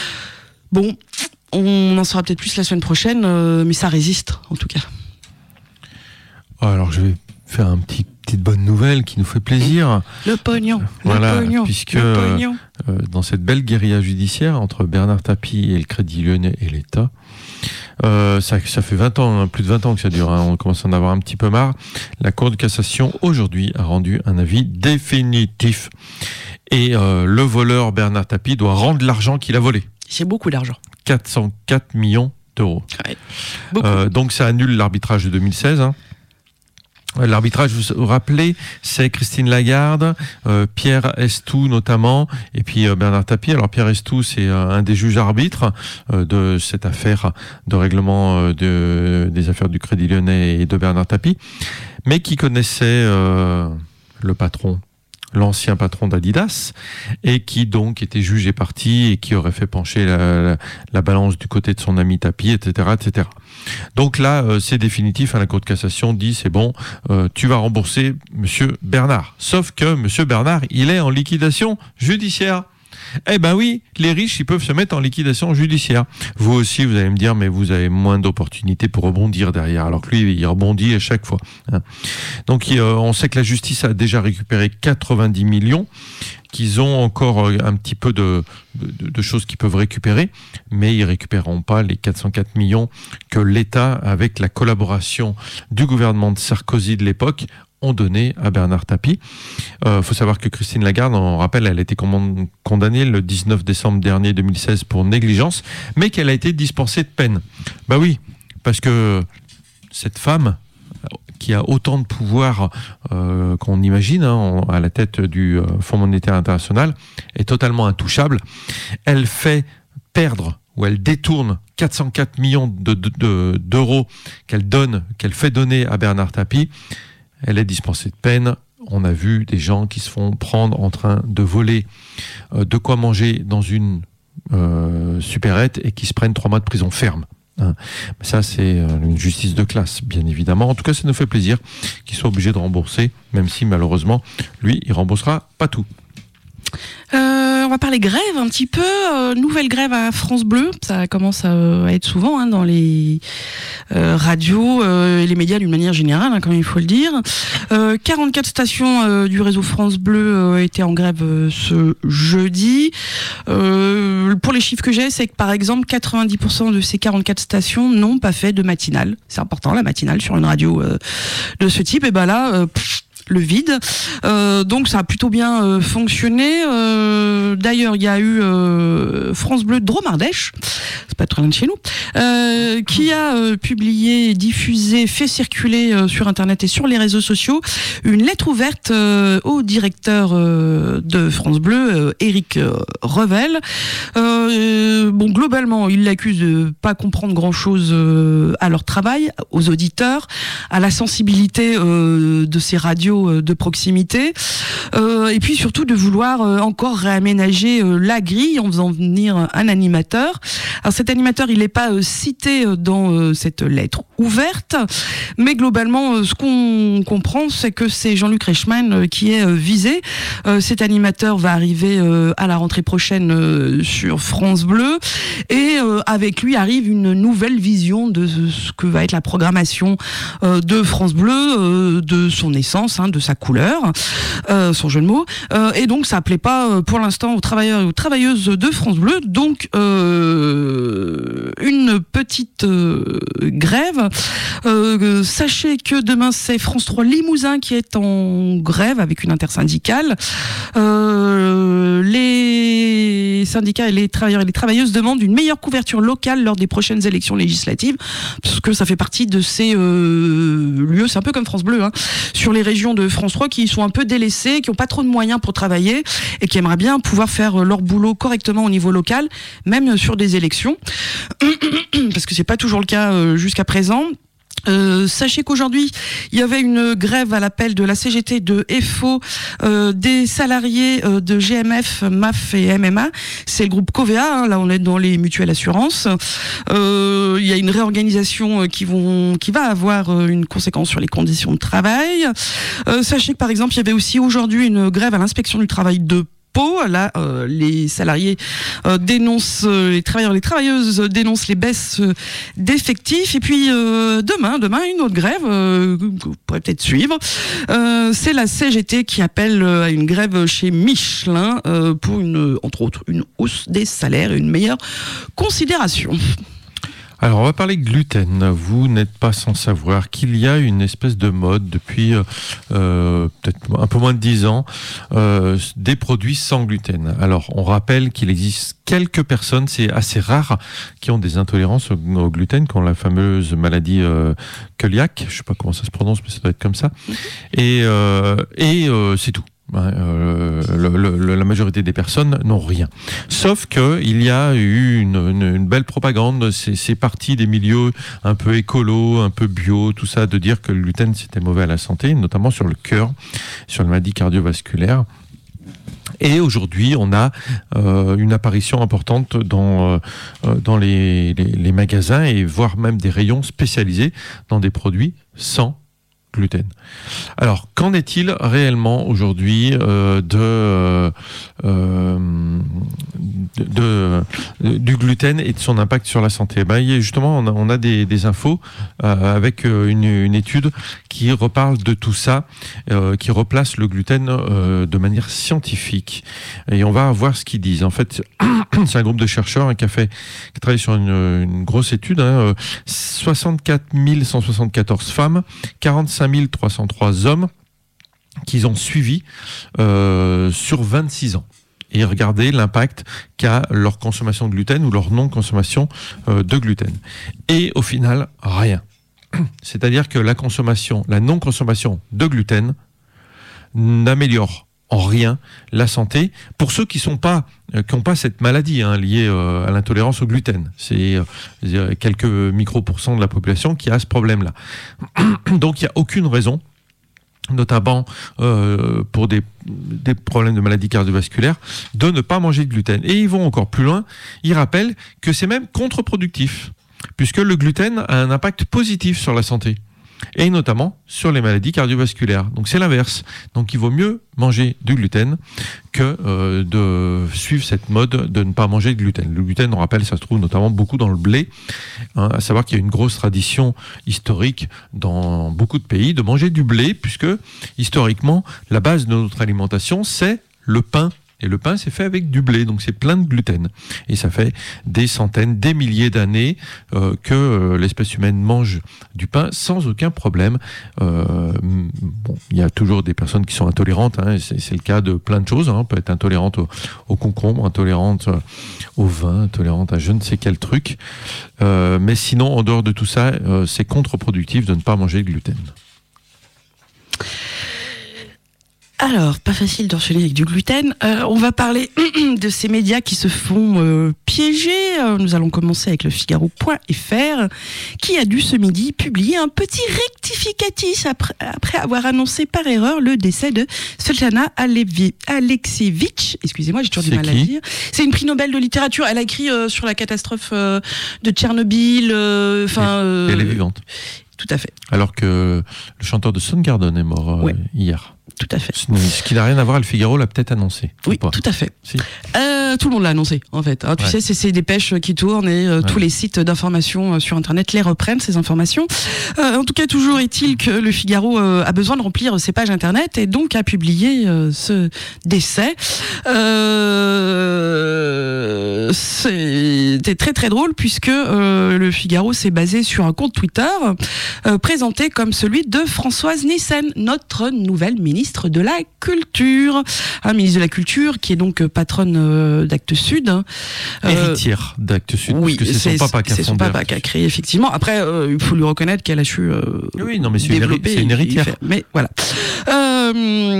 Bon, on en saura peut-être plus la semaine prochaine, euh, mais ça résiste en tout cas. Alors je vais faire un petit petite bonne nouvelle qui nous fait plaisir. Le pognon. Voilà, le pognon, puisque le pognon. Euh, dans cette belle guérilla judiciaire entre Bernard Tapie et le Crédit Lyonnais et l'État. Euh, ça, ça fait vingt ans, hein, plus de vingt ans que ça dure, hein, on commence à en avoir un petit peu marre. La Cour de cassation, aujourd'hui, a rendu un avis définitif. Et euh, le voleur Bernard Tapie doit rendre l'argent qu'il a volé. C'est beaucoup d'argent. quatre cent quatre millions d'euros. Ouais, beaucoup. Euh, donc ça annule l'arbitrage de deux mille seize, hein. L'arbitrage, vous vous rappelez, c'est Christine Lagarde, euh, Pierre Estou notamment, et puis euh, Bernard Tapie. Alors Pierre Estou, c'est euh, un des juges arbitres euh, de cette affaire de règlement euh, de, des affaires du Crédit Lyonnais et de Bernard Tapie, mais qui connaissait euh, le patron, l'ancien patron d'Adidas, et qui donc était juge et parti et qui aurait fait pencher la, la, la balance du côté de son ami Tapie, et cetera, et cetera. Donc là, euh, c'est définitif. Hein, la Cour de cassation dit c'est bon, euh, tu vas rembourser Monsieur Bernard. Sauf que Monsieur Bernard, il est en liquidation judiciaire. Eh ben oui, les riches, ils peuvent se mettre en liquidation judiciaire. Vous aussi, vous allez me dire, mais vous avez moins d'opportunités pour rebondir derrière, alors que lui, il rebondit à chaque fois. Hein. Donc, euh, on sait que la justice a déjà récupéré quatre-vingt-dix millions, qu'ils ont encore un petit peu de, de, de choses qu'ils peuvent récupérer, mais ils récupéreront pas les quatre cent quatre millions que l'État, avec la collaboration du gouvernement de Sarkozy de l'époque, ont donné à Bernard Tapie. Il euh, faut savoir que Christine Lagarde, on rappelle, elle a été condamnée le dix-neuf décembre dernier deux mille seize pour négligence, mais qu'elle a été dispensée de peine. Bah oui, parce que cette femme qui a autant de pouvoir euh, qu'on imagine hein, à la tête du euh, Fonds monétaire international, est totalement intouchable. Elle fait perdre ou elle détourne quatre cent quatre millions de, de, de, d'euros qu'elle donne, qu'elle fait donner à Bernard Tapie, elle est dispensée de peine. On a vu des gens qui se font prendre en train de voler euh, de quoi manger dans une euh, supérette et qui se prennent trois mois de prison ferme. Hein. Ça, c'est une justice de classe, bien évidemment. En tout cas, ça nous fait plaisir qu'il soit obligé de rembourser, même si malheureusement, lui, il remboursera pas tout. Euh, on va parler grève un petit peu. Euh, nouvelle grève à France Bleu. Ça commence à, à être souvent hein, dans les euh, radios euh, et les médias d'une manière générale, hein, comme il faut le dire. Euh, quarante-quatre stations euh, du réseau France Bleu euh, étaient en grève euh, ce jeudi. Euh, pour les chiffres que j'ai, c'est que par exemple quatre-vingt-dix pour cent de ces quarante-quatre stations n'ont pas fait de matinale. C'est important, la matinale sur une radio euh, de ce type. Et ben là... Euh, pff, le vide. Euh, donc ça a plutôt bien euh, fonctionné. Euh, d'ailleurs, il y a eu euh, France Bleu Drôme-Ardèche, c'est pas très loin de chez nous, euh, qui a euh, publié, diffusé, fait circuler euh, sur Internet et sur les réseaux sociaux une lettre ouverte euh, au directeur euh, de France Bleu, euh, Éric euh, Revel. Euh, bon, globalement, il l'accuse de pas comprendre grand-chose euh, à leur travail, aux auditeurs, à la sensibilité euh, de ces radios de proximité, euh, et puis surtout de vouloir euh, encore réaménager euh, la grille en faisant venir un animateur. Alors cet animateur, il n'est pas euh, cité dans euh, cette lettre ouverte, mais globalement, euh, ce qu'on comprend, c'est que c'est Jean-Luc Reichmann euh, qui est euh, visé. Euh, cet animateur va arriver euh, à la rentrée prochaine euh, sur France Bleu, et euh, avec lui arrive une nouvelle vision de ce que va être la programmation euh, de France Bleu, euh, de son essence, hein, de sa couleur, euh, son jeu de mots, euh, et donc ça plaît pas euh, pour l'instant aux travailleurs et aux travailleuses de France Bleu, donc euh, une petite euh, grève. Euh, sachez que demain c'est France trois Limousin qui est en grève avec une intersyndicale. Euh, les syndicats et les travailleurs et les travailleuses demandent une meilleure couverture locale lors des prochaines élections législatives, parce que ça fait partie de ces euh, lieux, c'est un peu comme France Bleu, hein, sur les régions de France trois qui sont un peu délaissées, qui n'ont pas trop de moyens pour travailler et qui aimeraient bien pouvoir faire leur boulot correctement au niveau local, même sur des élections, parce que c'est pas toujours le cas jusqu'à présent. Euh, sachez qu'aujourd'hui, il y avait une grève à l'appel de la C G T, de F O, euh, des salariés euh, de G M F, M A F et M M A. C'est le groupe Covea, hein, là on est dans les mutuelles assurances. Euh, il y a une réorganisation qui, vont, qui va avoir une conséquence sur les conditions de travail. Euh, sachez que par exemple, il y avait aussi aujourd'hui une grève à l'inspection du travail de Pau. Là, euh, les salariés euh, dénoncent, euh, les travailleurs, les travailleuses dénoncent les baisses euh, d'effectifs. Et puis euh, demain, demain une autre grève euh, que vous pourrez peut-être suivre. Euh, c'est la C G T qui appelle euh, à une grève chez Michelin euh, pour une, entre autres, une hausse des salaires et une meilleure considération. Alors, on va parler gluten. Vous n'êtes pas sans savoir qu'il y a une espèce de mode depuis euh, peut-être un peu moins de dix ans, euh, des produits sans gluten. Alors, on rappelle qu'il existe quelques personnes, c'est assez rare, qui ont des intolérances au, au gluten, qui ont la fameuse maladie euh, cœliaque. Je ne sais pas comment ça se prononce, mais ça doit être comme ça. Et, euh, et euh, c'est tout. Euh, le, le, la majorité des personnes n'ont rien. Sauf que il y a eu une, une, une belle propagande. C'est, c'est parti des milieux un peu écolo, un peu bio, tout ça, de dire que le gluten c'était mauvais à la santé, notamment sur le cœur, sur les maladies cardiovasculaires. Et aujourd'hui, on a euh, une apparition importante dans, euh, dans les, les, les magasins et voire même des rayons spécialisés dans des produits sans gluten. Alors, qu'en est-il réellement aujourd'hui euh, de, euh, de, de, de du gluten et de son impact sur la santé? Ben, justement, on a, on a des, des infos euh, avec une, une étude qui reparle de tout ça, euh, qui replace le gluten euh, de manière scientifique. Et on va voir ce qu'ils disent. En fait, c'est un groupe de chercheurs hein, qui a fait, qui a travaillé sur une, une grosse étude. Hein, soixante-quatre mille cent soixante-quatorze femmes, quarante-cinq mille trois cent trois hommes qu'ils ont suivis euh, sur vingt-six ans et regarder l'impact qu'a leur consommation de gluten ou leur non-consommation euh, de gluten. Et au final, rien. C'est-à-dire que la consommation, la non-consommation de gluten n'améliore en rien la santé pour ceux qui sont pas euh, qui n'ont pas cette maladie hein, liée euh, à l'intolérance au gluten. C'est euh, quelques micro-pourcents de la population qui a ce problème-là. Donc il n'y a aucune raison, notamment euh, pour des, des problèmes de maladies cardiovasculaires, de ne pas manger de gluten. Et ils vont encore plus loin, ils rappellent que c'est même contre-productif, puisque le gluten a un impact positif sur la santé, et notamment sur les maladies cardiovasculaires. Donc c'est l'inverse. Donc il vaut mieux manger du gluten que euh, de suivre cette mode de ne pas manger de gluten. Le gluten, on rappelle, ça se trouve notamment beaucoup dans le blé, hein, à savoir qu'il y a une grosse tradition historique dans beaucoup de pays de manger du blé, puisque historiquement, la base de notre alimentation, c'est le pain. Et le pain, c'est fait avec du blé, donc c'est plein de gluten. Et ça fait des centaines, des milliers d'années euh, que euh, l'espèce humaine mange du pain sans aucun problème. Euh, bon, il y a toujours des personnes qui sont intolérantes, hein, c'est, c'est le cas de plein de choses. Hein. On peut être intolérante au, au concombre, intolérante au vin, intolérante à je ne sais quel truc. Euh, mais sinon, en dehors de tout ça, euh, c'est contre-productif de ne pas manger de gluten. Alors, pas facile d'enchaîner avec du gluten. Euh, on va parler de ces médias qui se font euh, piéger. Euh, nous allons commencer avec le Figaro point F R, qui a dû ce midi publier un petit rectificatif après, après avoir annoncé par erreur le décès de Svetlana Alexievitch. Excusez-moi, j'ai toujours C'est du mal qui à le dire. C'est une prix Nobel de littérature. Elle a écrit euh, sur la catastrophe euh, de Tchernobyl. Enfin, euh, elle est vivante. Tout à fait. Alors que le chanteur de Soundgarden est mort euh, ouais. hier. Tout à fait. Ce qui n'a rien à voir, le Figaro l'a peut-être annoncé. Oui, tout à fait. Si. Euh, tout le monde l'a annoncé, en fait. Hein, tu ouais. sais, c'est ces dépêches qui tournent et euh, ouais. tous les sites d'information euh, sur Internet les reprennent, ces informations. Euh, en tout cas, toujours est-il que le Figaro euh, a besoin de remplir ses pages Internet et donc a publié euh, ce décès. Euh, c'était très très drôle puisque euh, le Figaro s'est basé sur un compte Twitter euh, présenté comme celui de Françoise Nyssen, notre nouvelle ministre de la Culture. Un ministre de la Culture qui est donc patronne euh, d'Actes Sud. Euh, Héritière d'Actes Sud, oui, parce que c'est, c'est son papa qui a c'est son papa qui a créé, effectivement. Après, euh, il faut lui reconnaître qu'elle a su euh, oui, non, mais c'est développer. Une, c'est une héritière. Fait, mais voilà. Euh,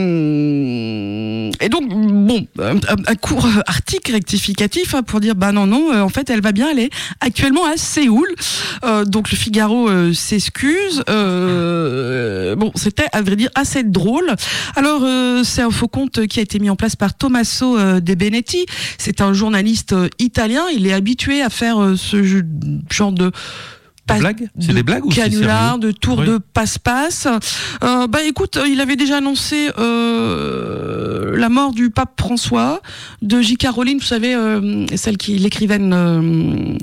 et donc, bon, un, un court article rectificatif hein, pour dire, bah non, non, euh, en fait, elle va bien, elle est actuellement à Séoul. Euh, donc, le Figaro euh, s'excuse. Euh, bon, c'était, à vrai dire, assez drôle. Alors, euh, c'est un faux compte qui a été mis en place par Tommaso euh, De Benetti. C'est un journaliste euh, italien. Il est habitué à faire euh, ce jeu, genre de... Des blagues C'est de des blagues ou canular, de tour oui. de passe-passe. Euh, bah écoute, il avait déjà annoncé euh, la mort du pape François, de J K Rowling, vous savez, euh, celle qui l'écrivaine... Euh,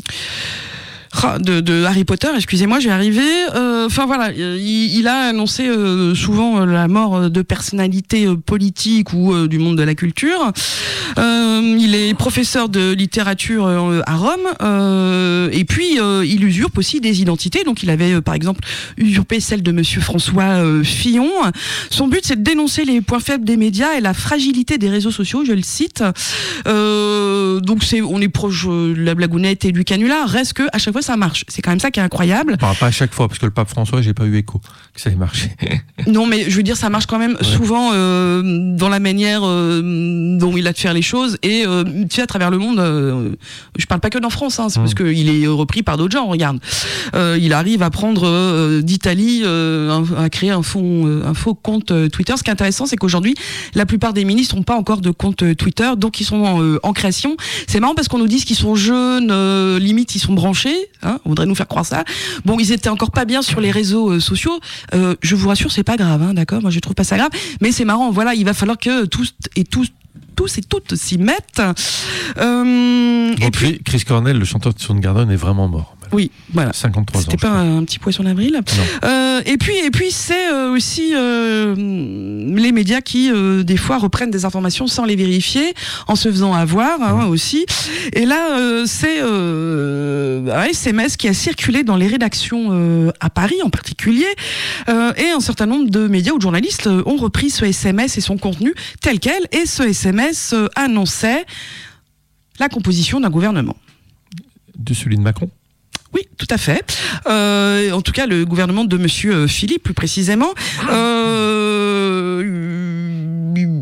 De, de Harry Potter, excusez-moi, j'ai arrivé. Enfin euh, voilà, il, il a annoncé euh, souvent la mort de personnalités euh, politiques ou euh, du monde de la culture. Euh, il est professeur de littérature euh, à Rome euh, et puis euh, il usurpe aussi des identités. Donc il avait euh, par exemple usurpé celle de Monsieur François euh, Fillon. Son but c'est de dénoncer les points faibles des médias et la fragilité des réseaux sociaux. Je le cite. Euh, donc c'est, on est proche de la blagounette et du canular. Reste que à chaque fois ça marche. C'est quand même ça qui est incroyable. Enfin, pas à chaque fois, parce que le pape François, j'ai pas eu écho que ça ait marché. Non, mais je veux dire, ça marche quand même ouais. souvent euh, dans la manière euh, dont il a de faire les choses. Et euh, tu sais, à travers le monde, euh, je parle pas que d'en France, hein, c'est mmh. parce qu'il est repris par d'autres gens. Regarde, euh, il arrive à prendre euh, d'Italie, euh, un, à créer un faux, un faux compte Twitter. Ce qui est intéressant, c'est qu'aujourd'hui, la plupart des ministres n'ont pas encore de compte Twitter, donc ils sont en, euh, en création. C'est marrant parce qu'on nous dit qu'ils sont jeunes, euh, limite ils sont branchés. Hein, on voudrait nous faire croire ça. Bon, ils étaient encore pas bien sur les réseaux euh, sociaux. Euh, je vous rassure, c'est pas grave, hein, d'accord. Moi, je trouve pas ça grave, mais c'est marrant. Voilà, il va falloir que tous et tous, tous et toutes s'y mettent. Euh, bon, et puis, Chris Cornell, le chanteur de Soundgarden, est vraiment mort. Oui, voilà. cinquante-trois C'était ans. C'était pas un, un petit poisson d'avril. Euh, et puis, et puis, c'est euh, aussi euh, les médias qui euh, des fois reprennent des informations sans les vérifier, en se faisant avoir hein, mmh. aussi. Et là, euh, c'est euh, un S M S qui a circulé dans les rédactions euh, à Paris en particulier, euh, et un certain nombre de médias ou de journalistes euh, ont repris ce S M S et son contenu tel quel. Et ce S M S euh, annonçait la composition d'un gouvernement. De celui de Macron. Oui, tout à fait. Euh, en tout cas, le gouvernement de Monsieur Philippe, plus précisément. Euh,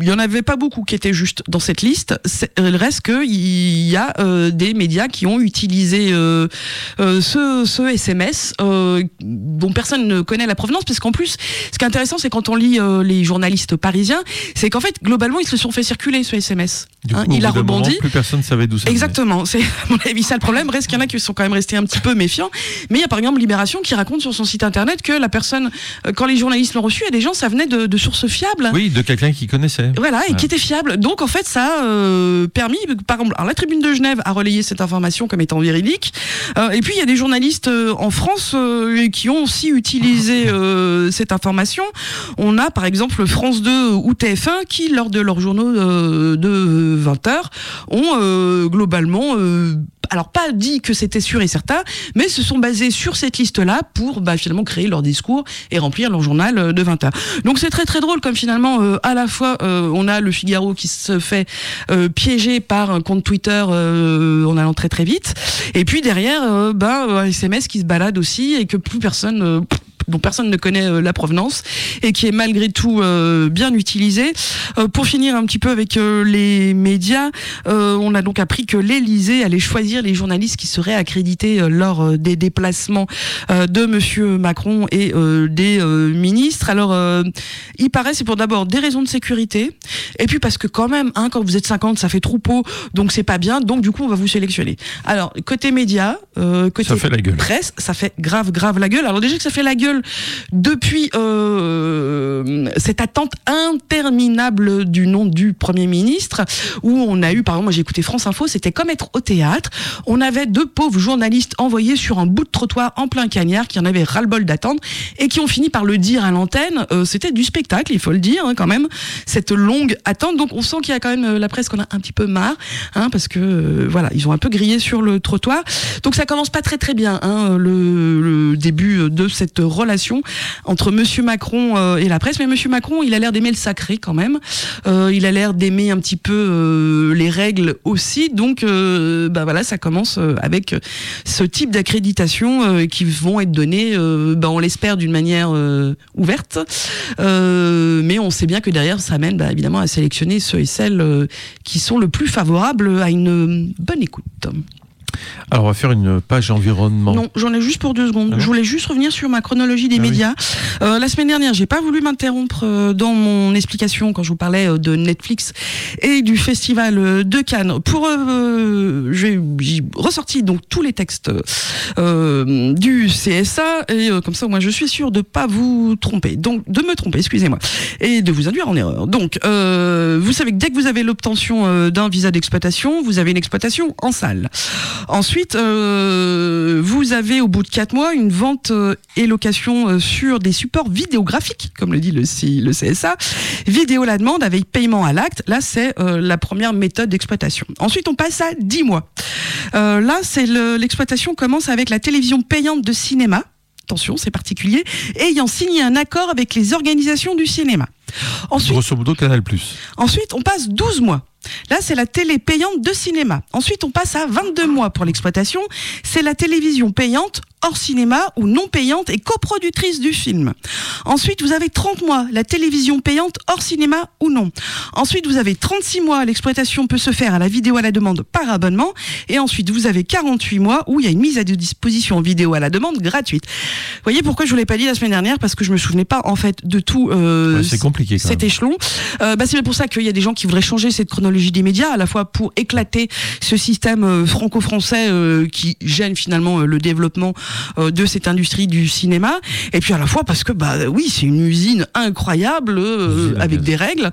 il y en avait pas beaucoup qui étaient juste dans cette liste. C'est, il reste que il y a euh, des médias qui ont utilisé euh, euh, ce, ce S M S euh, dont personne ne connaît la provenance, parce qu'en plus, ce qui est intéressant, c'est quand on lit euh, les journalistes parisiens, c'est qu'en fait, globalement, ils se sont fait circuler ce S M S. Du hein, coup, il a rebondi. Moment, plus personne ne savait d'où ça venait. Exactement. C'est à mon avis ça le problème. Reste qu'il y en a qui sont quand même restés un petit peu méfiants. Mais il y a par exemple Libération qui raconte sur son site internet que la personne, euh, quand les journalistes l'ont reçu, il y a des gens, ça venait de, de sources fiables. Oui, de quelqu'un qui connaissait. Voilà, et ouais. qui était fiable. Donc en fait, ça a euh, permis, par exemple, alors, la Tribune de Genève a relayé cette information comme étant véridique. Euh, et puis il y a des journalistes euh, en France euh, qui ont aussi utilisé euh, cette information. On a par exemple France deux ou T F un qui, lors de leurs journaux euh, de vingt heures, ont euh, globalement euh, alors pas dit que c'était sûr et certain, mais se sont basés sur cette liste-là pour bah, finalement créer leur discours et remplir leur journal de vingt heures. Donc c'est très très drôle comme finalement euh, à la fois euh, on a le Figaro qui se fait euh, piéger par un compte Twitter euh, en allant très très vite, et puis derrière euh, bah, un S M S qui se balade aussi et que plus personne euh, dont personne ne connaît euh, la provenance et qui est malgré tout euh, bien utilisé. Euh, pour finir un petit peu avec euh, les médias, euh, on a donc appris que l'Élysée allait choisir les journalistes qui seraient accrédités euh, lors euh, des déplacements euh, de Monsieur Macron et euh, des euh, ministres. Alors, euh, il paraît c'est pour d'abord des raisons de sécurité, et puis parce que quand même, hein, quand vous êtes cinquante, ça fait troupeau, donc c'est pas bien, donc du coup on va vous sélectionner. Alors, côté médias, euh, côté ça fait la gueule. Presse, ça fait grave grave la gueule. Alors déjà que ça fait la gueule depuis euh, cette attente interminable du nom du Premier ministre, où on a eu, par exemple, moi j'ai écouté France Info, c'était comme être au théâtre. On avait deux pauvres journalistes envoyés sur un bout de trottoir en plein cagnard qui en avaient ras-le-bol d'attendre et qui ont fini par le dire à l'antenne. Euh, c'était du spectacle, il faut le dire, hein, quand même, cette longue attente. Donc on sent qu'il y a quand même euh, la presse qu'on a un petit peu marre, hein, parce que euh, voilà, ils ont un peu grillé sur le trottoir. Donc ça commence pas très très bien, hein, le, le début de cette relation entre Monsieur Macron euh, et la presse. Mais Monsieur Macron, il a l'air d'aimer le sacré quand même. Euh, il a l'air d'aimer un petit peu euh, les règles aussi. Donc, euh, bah voilà, ça commence euh, avec ce type d'accréditation euh, qui vont être données, euh, bah on l'espère, d'une manière euh, ouverte. Euh, mais on sait bien que derrière, ça amène bah, évidemment à sélectionner ceux et celles euh, qui sont le plus favorables à une bonne écoute. Alors on va faire une page environnement. Non, j'en ai juste pour deux secondes. Ah bon Je voulais juste revenir sur ma chronologie des ah médias. Oui. Euh, la semaine dernière, j'ai pas voulu m'interrompre euh, dans mon explication quand je vous parlais euh, de Netflix et du festival euh, de Cannes. Pour, euh, j'ai, j'ai ressorti donc tous les textes euh, du C S A et euh, comme ça, moi, je suis sûre de pas vous tromper. Donc, de me tromper, excusez-moi, et de vous induire en erreur. Donc, euh, vous savez que dès que vous avez l'obtention euh, d'un visa d'exploitation, vous avez une exploitation en salle. Ensuite, euh, vous avez au bout de quatre mois une vente euh, et location euh, sur des supports vidéographiques, comme le dit le, C, le C S A. Vidéo à la demande avec paiement à l'acte. Là, c'est euh, la première méthode d'exploitation. Ensuite, on passe à dix mois. Euh, là, c'est le, l'exploitation commence avec la télévision payante de cinéma. Attention, c'est particulier. Ayant signé un accord avec les organisations du cinéma. Ensuite, grosso modo, Canal plus. Ensuite, on passe douze mois. Là, c'est la télé payante de cinéma. Ensuite, on passe à vingt-deux mois pour l'exploitation. C'est la télévision payante hors cinéma ou non payante et coproductrice du film. Ensuite, vous avez trente mois, la télévision payante hors cinéma ou non. Ensuite, vous avez trente-six mois, l'exploitation peut se faire à la vidéo à la demande par abonnement. Et ensuite, vous avez quarante-huit mois où il y a une mise à disposition vidéo à la demande gratuite. Vous voyez pourquoi je vous l'ai pas dit la semaine dernière? Parce que je me souvenais pas, en fait, de tout euh, ouais, c'est compliqué, quand cet même. échelon. Euh, bah, c'est pour ça qu'il y a des gens qui voudraient changer cette chronologie des médias, à la fois pour éclater ce système euh, franco-français euh, qui gêne finalement euh, le développement euh, de cette industrie du cinéma, et puis à la fois parce que bah oui, c'est une usine incroyable euh, usine avec des règles.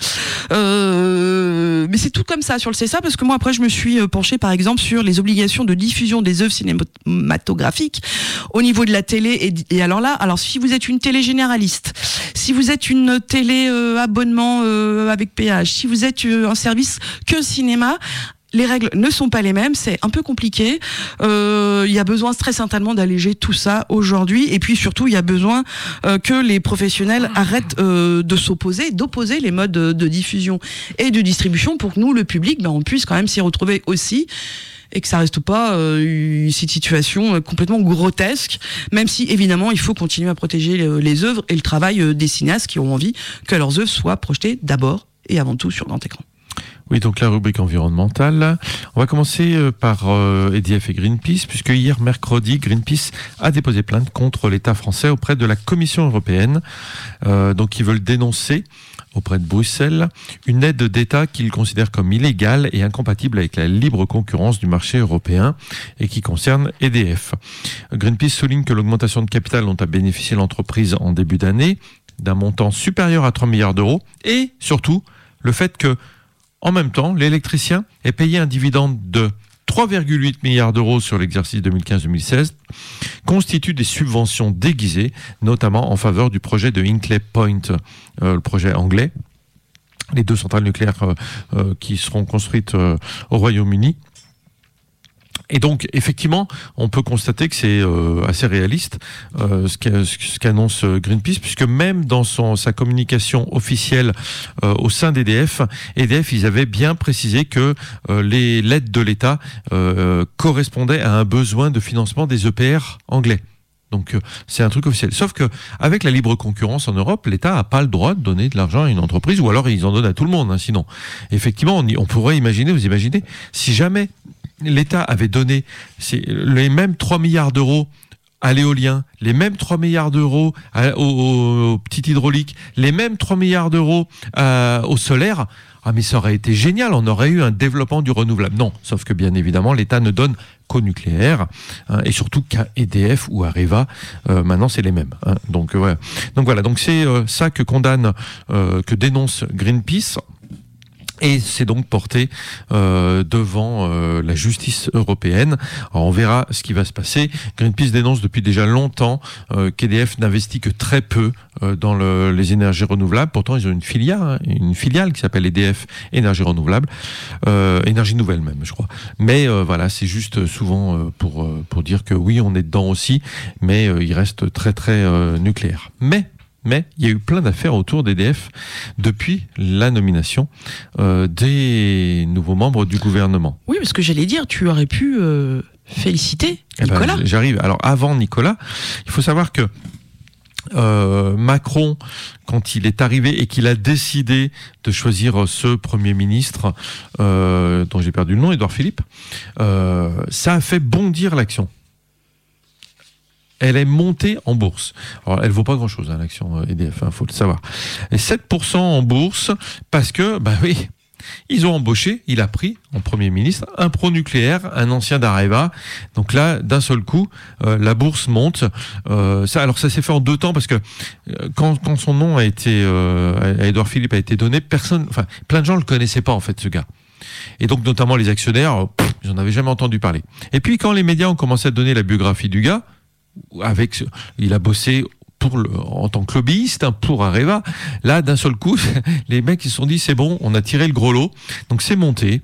Euh, mais c'est tout comme ça sur le C S A, parce que moi après je me suis penchée par exemple sur les obligations de diffusion des œuvres cinématographiques au niveau de la télé. Et, et alors là, alors si vous êtes une télé généraliste, si vous êtes une télé euh, abonnement euh, avec péage, si vous êtes euh, un service que cinéma, les règles ne sont pas les mêmes, c'est un peu compliqué. Euh, il y a besoin très certainement d'alléger tout ça aujourd'hui, et puis surtout il y a besoin euh, que les professionnels arrêtent euh, de s'opposer, d'opposer les modes de, de diffusion et de distribution pour que nous, le public, ben, on puisse quand même s'y retrouver aussi. Et que ça reste pas euh, une situation complètement grotesque, même si évidemment il faut continuer à protéger les, les œuvres et le travail des cinéastes qui ont envie que leurs œuvres soient projetées d'abord et avant tout sur Grand Écran. Oui, donc la rubrique environnementale. On va commencer par euh, E D F et Greenpeace, puisque hier, mercredi, Greenpeace a déposé plainte contre l'État français auprès de la Commission européenne. Euh, donc, ils veulent dénoncer auprès de Bruxelles une aide d'État qu'ils considèrent comme illégale et incompatible avec la libre concurrence du marché européen et qui concerne E D F. Greenpeace souligne que l'augmentation de capital dont a bénéficié l'entreprise en début d'année, d'un montant supérieur à trois milliards d'euros, et surtout le fait que en même temps, l'électricien est payé un dividende de trois virgule huit milliards d'euros sur l'exercice deux mille quinze deux mille seize, constitue des subventions déguisées, notamment en faveur du projet de Hinkley Point, euh, le projet anglais, les deux centrales nucléaires euh, euh, qui seront construites euh, au Royaume-Uni. Et donc, effectivement, on peut constater que c'est euh, assez réaliste euh, ce, qu'a, ce qu'annonce Greenpeace, puisque même dans son, sa communication officielle euh, au sein d'E D F, E D F, ils avaient bien précisé que euh, les, l'aide de l'État euh, correspondait à un besoin de financement des E P R anglais. Donc euh, c'est un truc officiel. Sauf que avec la libre concurrence en Europe, l'État n'a pas le droit de donner de l'argent à une entreprise, ou alors ils en donnent à tout le monde. Hein, sinon, effectivement, on, y, on pourrait imaginer, vous imaginez, si jamais l'État avait donné c'est, les mêmes trois milliards d'euros à l'éolien, les mêmes trois milliards d'euros à, au, au, au petit hydraulique, les mêmes trois milliards d'euros à, au solaire, ah mais ça aurait été génial, on aurait eu un développement du renouvelable. Non, sauf que bien évidemment, l'État ne donne qu'au nucléaire, hein, et surtout qu'à E D F ou Areva, euh, maintenant c'est les mêmes. Hein, donc, euh, ouais. donc voilà, donc c'est euh, ça que condamne, euh, que dénonce Greenpeace. Et c'est donc porté euh, devant euh, la justice européenne. Alors on verra ce qui va se passer. Greenpeace dénonce depuis déjà longtemps euh, qu'E D F n'investit que très peu euh, dans le, les énergies renouvelables. Pourtant, ils ont une filiale, hein, une filiale qui s'appelle E D F Énergie Renouvelable, euh, énergie nouvelle même, je crois. Mais euh, voilà, c'est juste souvent euh, pour euh, pour dire que oui, on est dedans aussi, mais euh, il reste très très euh, nucléaire. Mais Mais il y a eu plein d'affaires autour d'E D F depuis la nomination euh, des nouveaux membres du gouvernement. Oui, parce que j'allais dire, tu aurais pu euh, féliciter Nicolas. Eh ben, j'arrive. Alors avant Nicolas, il faut savoir que euh, Macron, quand il est arrivé et qu'il a décidé de choisir ce Premier ministre, euh, dont j'ai perdu le nom, Édouard Philippe, euh, ça a fait bondir l'action. Elle est montée en bourse. Alors, elle vaut pas grand-chose, hein, l'action E D F, hein, faut le savoir. Et sept pour cent en bourse, parce que, bah oui, ils ont embauché, il a pris, en Premier ministre, un pro-nucléaire, un ancien d'Areva. Donc là, d'un seul coup, euh, la bourse monte. Euh, ça, alors ça s'est fait en deux temps, parce que euh, quand, quand son nom a été, euh, à Édouard Philippe a été donné, personne, enfin, plein de gens le connaissaient pas, en fait, ce gars. Et donc, notamment les actionnaires, pff, ils en avaient jamais entendu parler. Et puis, quand les médias ont commencé à donner la biographie du gars, avec, il a bossé pour le, en tant que lobbyiste, hein, pour Areva. Là, d'un seul coup, les mecs, ils se sont dit, c'est bon, on a tiré le gros lot. Donc, c'est monté.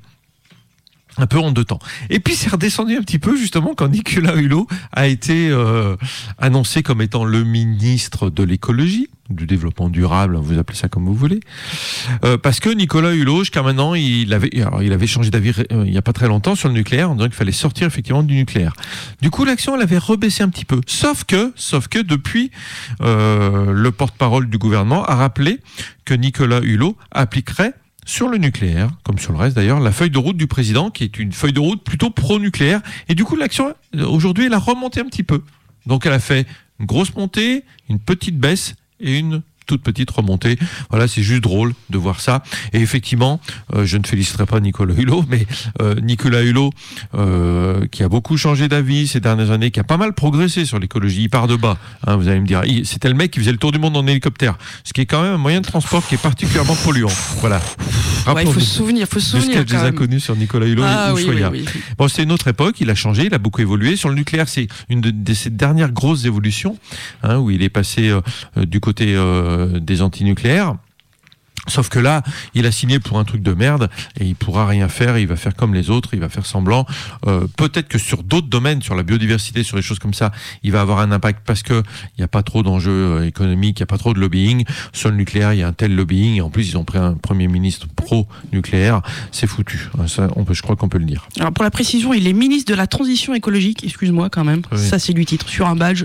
Un peu en deux temps. Et puis c'est redescendu un petit peu justement quand Nicolas Hulot a été euh, annoncé comme étant le ministre de l'écologie, du développement durable, vous appelez ça comme vous voulez, euh, parce que Nicolas Hulot, jusqu'à maintenant, il avait, alors, il avait changé d'avis euh, il n'y a pas très longtemps sur le nucléaire, en disant qu'il fallait sortir effectivement du nucléaire. Du coup, l'action, elle avait rebaissé un petit peu. Sauf que, sauf que depuis, euh, le porte-parole du gouvernement a rappelé que Nicolas Hulot appliquerait sur le nucléaire, comme sur le reste d'ailleurs, la feuille de route du président, qui est une feuille de route plutôt pro-nucléaire. Et du coup, l'action, aujourd'hui, elle a remonté un petit peu. Donc, elle a fait une grosse montée, une petite baisse et une toute petite remontée. Voilà, c'est juste drôle de voir ça. Et effectivement, euh, je ne féliciterai pas Nicolas Hulot, mais euh, Nicolas Hulot, euh, qui a beaucoup changé d'avis ces dernières années, qui a pas mal progressé sur l'écologie, il part de bas, hein, vous allez me dire. Il, c'était le mec qui faisait le tour du monde en hélicoptère, ce qui est quand même un moyen de transport qui est particulièrement polluant. Voilà. Ouais, il faut se souvenir, faut se souvenir. Le sketch des inconnus sur Nicolas Hulot ah, et oui, Ushuaïa. Oui, oui, oui. Bon, c'est une autre époque, il a changé, il a beaucoup évolué. Sur le nucléaire, c'est une de, de ses dernières grosses évolutions, hein, où il est passé euh, du côté euh, des antinucléaires. Sauf que là, il a signé pour un truc de merde et il pourra rien faire. Il va faire comme les autres, il va faire semblant. Euh, peut-être que sur d'autres domaines, sur la biodiversité, sur des choses comme ça, il va avoir un impact parce que il y a pas trop d'enjeux économiques, il y a pas trop de lobbying. Sur le nucléaire, il y a un tel lobbying et en plus ils ont pris un premier ministre pro-nucléaire. C'est foutu. Ça, on peut, je crois qu'on peut le dire. Alors pour la précision, il est ministre de la transition écologique. Excuse-moi quand même. Oui. Ça c'est du titre sur un badge.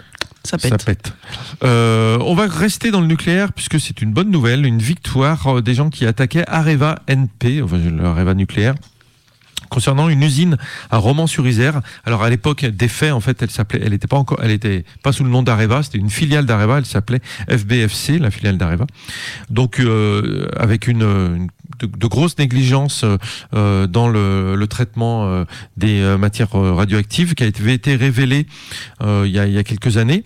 Ça pète. Ça pète. Euh, on va rester dans le nucléaire puisque c'est une bonne nouvelle, une victoire des gens qui attaquaient Areva N P, enfin Areva nucléaire, concernant une usine à Romans-sur-Isère. Alors à l'époque des faits, en fait, elle s'appelait, elle n'était pas encore, elle était pas sous le nom d'Areva, c'était une filiale d'Areva, elle s'appelait F B F C, la filiale d'Areva. Donc euh, avec une, une de, de grosses négligences euh, dans le, le traitement euh, des euh, matières radioactives qui avait été révélée euh, il y a, il y a quelques années.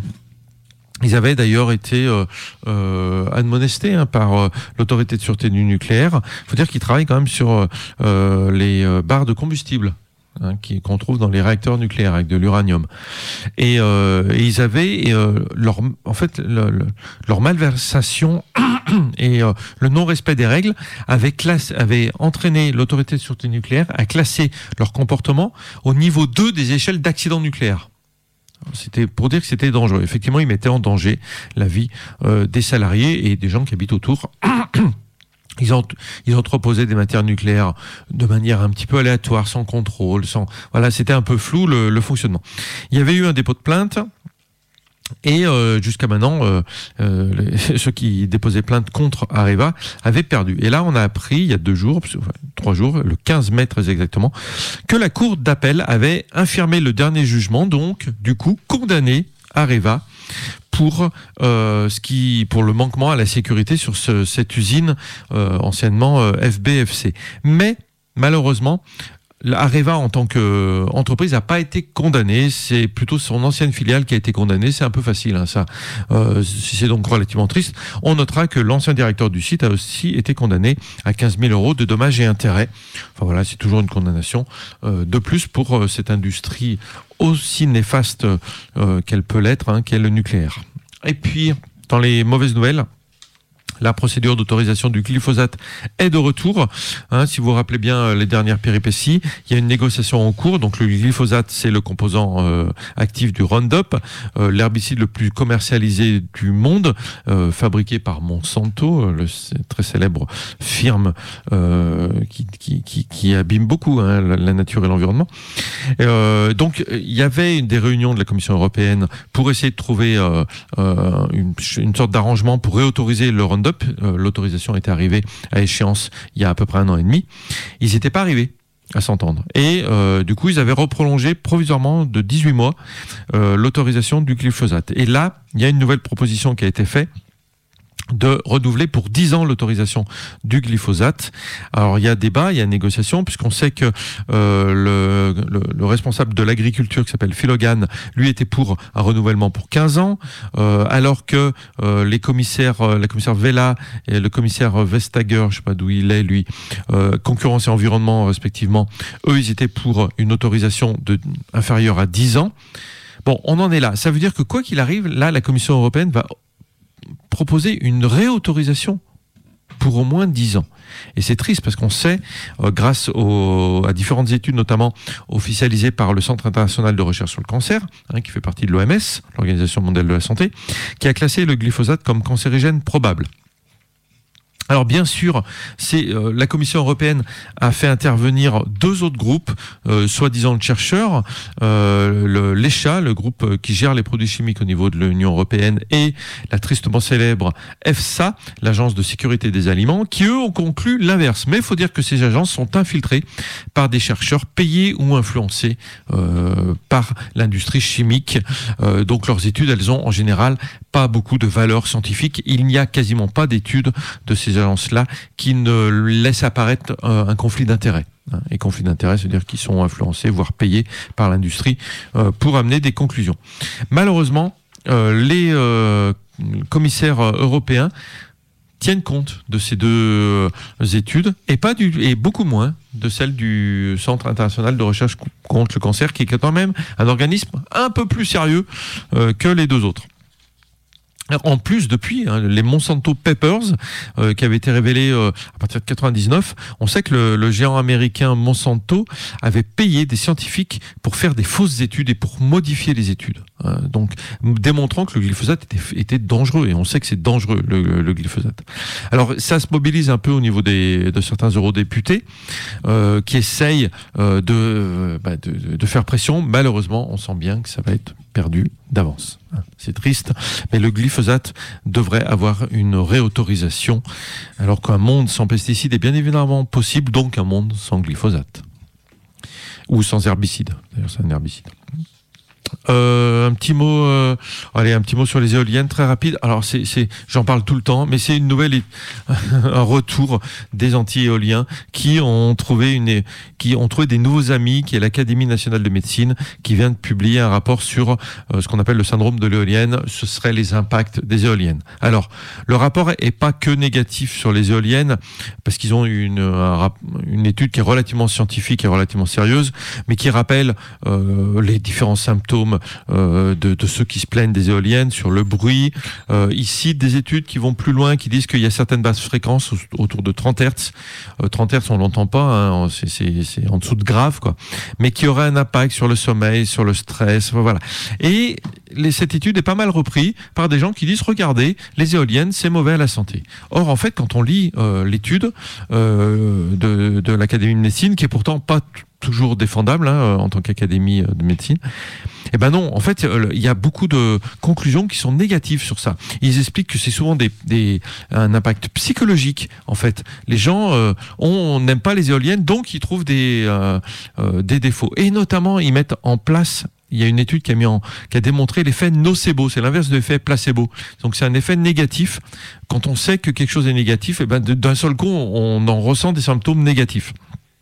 Ils avaient d'ailleurs été euh, euh, admonestés hein, par euh, l'autorité de sûreté du nucléaire. Il faut dire qu'ils travaillent quand même sur euh, les euh, barres de combustible hein, qui, qu'on trouve dans les réacteurs nucléaires avec de l'uranium. Et, euh, et ils avaient euh, leur, en fait, le, le, leur malversation et euh, le non-respect des règles avait, classé, avait entraîné l'autorité de sûreté nucléaire à classer leur comportement au niveau deux des échelles d'accident nucléaire. C'était pour dire que c'était dangereux. Effectivement, ils mettaient en danger la vie euh, des salariés et des gens qui habitent autour. Ils ont, ils entreposaient des matières nucléaires de manière un petit peu aléatoire, sans contrôle, sans, voilà, c'était un peu flou le, le fonctionnement. Il y avait eu un dépôt de plainte. Et euh, jusqu'à maintenant, euh, euh, les, ceux qui déposaient plainte contre Areva avaient perdu. Et là, on a appris, il y a deux jours, enfin, trois jours, le quinze mai très exactement, que la Cour d'appel avait infirmé le dernier jugement, donc, du coup, condamné Areva pour, euh, ce qui, pour le manquement à la sécurité sur ce, cette usine, euh, anciennement euh, F B F C. Mais, malheureusement, Areva en tant qu'entreprise n'a pas été condamnée, c'est plutôt son ancienne filiale qui a été condamnée, c'est un peu facile hein, ça, euh, c'est donc relativement triste. On notera que l'ancien directeur du site a aussi été condamné à quinze mille euros de dommages et intérêts. Enfin voilà, c'est toujours une condamnation euh, de plus pour euh, cette industrie aussi néfaste euh, qu'elle peut l'être, hein, qu'est le nucléaire. Et puis, dans les mauvaises nouvelles, la procédure d'autorisation du glyphosate est de retour. Hein, si vous vous rappelez bien les dernières péripéties, il y a une négociation en cours. Donc le glyphosate, c'est le composant euh, actif du Roundup, euh, l'herbicide le plus commercialisé du monde, euh, fabriqué par Monsanto, le très célèbre firme euh, qui, qui, qui, qui abîme beaucoup hein, la, la nature et l'environnement. Euh, donc il y avait des réunions de la Commission européenne pour essayer de trouver euh, euh, une, une sorte d'arrangement pour réautoriser le Roundup. L'autorisation était arrivée à échéance il y a à peu près un an et demi. Ils n'étaient pas arrivés à s'entendre. Et euh, du coup, ils avaient reprolongé provisoirement de dix-huit mois euh, l'autorisation du glyphosate. Et là, il y a une nouvelle proposition qui a été faite de renouveler pour dix ans l'autorisation du glyphosate. Alors il y a débat, il y a négociation, puisqu'on sait que euh, le, le, le responsable de l'agriculture qui s'appelle Phil Hogan, lui était pour un renouvellement pour quinze ans, euh, alors que euh, les commissaires, euh, la commissaire Vella et le commissaire Vestager, je sais pas d'où il est lui, euh, concurrence et environnement respectivement, eux ils étaient pour une autorisation de, inférieure à dix ans. Bon, on en est là. Ça veut dire que quoi qu'il arrive, là la Commission européenne va proposer une réautorisation pour au moins dix ans. Et c'est triste parce qu'on sait, euh, grâce aux, à différentes études, notamment officialisées par le Centre international de recherche sur le cancer, hein, qui fait partie de l'O M S, l'Organisation mondiale de la santé, qui a classé le glyphosate comme cancérigène probable. Alors bien sûr, c'est euh, la Commission européenne a fait intervenir deux autres groupes, euh, soi-disant de chercheurs, euh, le, l'E C H A, le groupe qui gère les produits chimiques au niveau de l'Union européenne, et la tristement célèbre EFSA, l'agence de sécurité des aliments, qui eux ont conclu l'inverse. Mais il faut dire que ces agences sont infiltrées par des chercheurs payés ou influencés euh, par l'industrie chimique. Euh, donc leurs études, elles ont en général pas beaucoup de valeur scientifique. Il n'y a quasiment pas d'études de ces agences-là qui ne laissent apparaître euh, un conflit d'intérêts. Et conflit d'intérêts, c'est-à-dire qu'ils sont influencés, voire payés par l'industrie euh, pour amener des conclusions. Malheureusement, euh, les euh, commissaires européens tiennent compte de ces deux études et pas du et beaucoup moins de celles du Centre international de recherche contre le cancer, qui est quand même un organisme un peu plus sérieux euh, que les deux autres. En plus, depuis hein, les Monsanto Papers euh, qui avaient été révélés euh, à partir de quatre-vingt-dix-neuf, on sait que le, le géant américain Monsanto avait payé des scientifiques pour faire des fausses études et pour modifier les études. Euh, donc, démontrant que le glyphosate était, était dangereux, et on sait que c'est dangereux le, le glyphosate. Alors, ça se mobilise un peu au niveau des, de certains eurodéputés euh, qui essayent euh, de, bah, de, de faire pression. Malheureusement, on sent bien que ça va être perdu d'avance. C'est triste, mais le glyphosate devrait avoir une réautorisation, alors qu'un monde sans pesticides est bien évidemment possible, donc un monde sans glyphosate. Ou sans herbicide. D'ailleurs, c'est un herbicide. Euh, un petit mot, euh, allez, un petit mot sur les éoliennes, très rapide. Alors, c'est, c'est, j'en parle tout le temps, mais c'est une nouvelle, un retour des anti-éoliens qui ont trouvé une, qui ont trouvé des nouveaux amis, qui est l'Académie nationale de médecine, qui vient de publier un rapport sur euh, ce qu'on appelle le syndrome de l'éolienne. Ce serait les impacts des éoliennes. Alors, le rapport est pas que négatif sur les éoliennes, parce qu'ils ont une, un, une étude qui est relativement scientifique et relativement sérieuse, mais qui rappelle euh, les différents symptômes Euh, de, de ceux qui se plaignent des éoliennes sur le bruit. Euh, ils citent des études qui vont plus loin, qui disent qu'il y a certaines basses fréquences autour de trente hertz. Euh, trente hertz, on l'entend pas, hein, c'est, c'est, c'est en dessous de grave, quoi. Mais qui aurait un impact sur le sommeil, sur le stress, voilà. Et les, cette étude est pas mal reprise par des gens qui disent, regardez, les éoliennes, c'est mauvais à la santé. Or, en fait, quand on lit euh, l'étude euh, de, de l'Académie de médecine, qui est pourtant pas t- toujours défendable hein, en tant qu'académie de médecine, eh ben non, en fait, il y a beaucoup de conclusions qui sont négatives sur ça. Ils expliquent que c'est souvent des, des, un impact psychologique, en fait. Les gens euh, on n'aime pas les éoliennes, donc ils trouvent des, euh, euh, des défauts. Et notamment, ils mettent en place, il y a une étude qui a, mis en, qui a démontré l'effet nocebo, c'est l'inverse de l'effet placebo. Donc c'est un effet négatif. Quand on sait que quelque chose est négatif, eh ben, d'un seul coup, on en ressent des symptômes négatifs.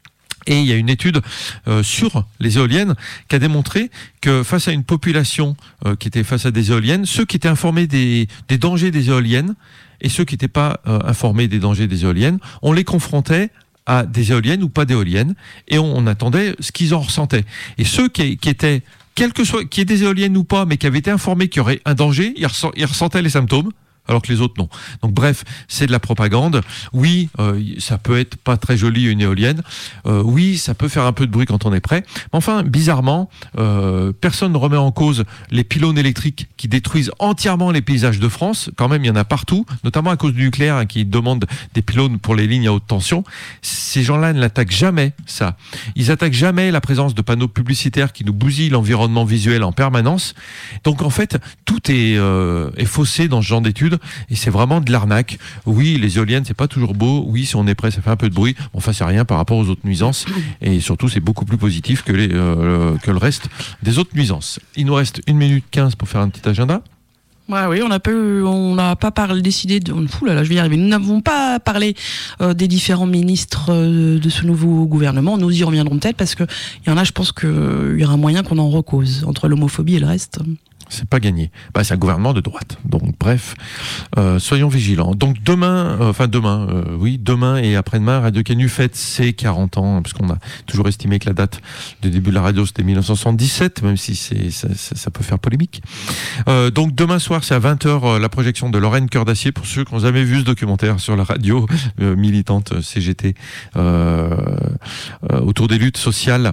Et il y a une étude euh, sur les éoliennes qui a démontré que face à une population euh, qui était face à des éoliennes, ceux qui étaient informés des, des dangers des éoliennes et ceux qui n'étaient pas euh, informés des dangers des éoliennes, on les confrontait à des éoliennes ou pas d'éoliennes et on, on attendait ce qu'ils en ressentaient. Et ceux qui, qui étaient, quel que soit, qu'il y ait des éoliennes ou pas, mais qui avaient été informés qu'il y aurait un danger, ils, ressent, ils ressentaient les symptômes. Alors que les autres non. Donc bref, c'est de la propagande. Oui, euh, ça peut être pas très joli une éolienne. Euh, oui, ça peut faire un peu de bruit quand on est prêt. Mais enfin, bizarrement, euh, personne ne remet en cause les pylônes électriques qui détruisent entièrement les paysages de France. Quand même, il y en a partout, notamment à cause du nucléaire hein, qui demande des pylônes pour les lignes à haute tension. Ces gens-là ne l'attaquent jamais, ça. Ils attaquent jamais la présence de panneaux publicitaires qui nous bousillent l'environnement visuel en permanence. Donc en fait, tout est, euh, est faussé dans ce genre d'études. Et c'est vraiment de l'arnaque. Oui, les éoliennes, c'est pas toujours beau. Oui, si on est prêt, ça fait un peu de bruit. Enfin, c'est rien par rapport aux autres nuisances. Et surtout, c'est beaucoup plus positif que, les, euh, que le reste des autres nuisances. Il nous reste une minute quinze pour faire un petit agenda. Ouais, oui, on n'a pas, on n'a pas parlé, décidé de, ouh là là, je vais y arriver. Nous n'avons pas parlé euh, des différents ministres euh, de ce nouveau gouvernement. Nous y reviendrons peut-être parce que il y en a, je pense qu'il y aura moyen qu'on en recause entre l'homophobie et le reste. C'est pas gagné. Bah, c'est un gouvernement de droite. Donc, bref, euh, soyons vigilants. Donc, demain, euh, enfin, demain, euh, oui, demain et après-demain, Radio Canu fête ses quarante ans, parce qu'on a toujours estimé que la date de début de la radio, c'était dix-neuf cent soixante-dix-sept, même si c'est, ça, ça, ça peut faire polémique. Euh, donc, demain soir, c'est à vingt heures, euh, la projection de Lorraine Cœur d'Acier, pour ceux qui n'ont jamais vu ce documentaire sur la radio euh, militante C G T, euh, euh, autour des luttes sociales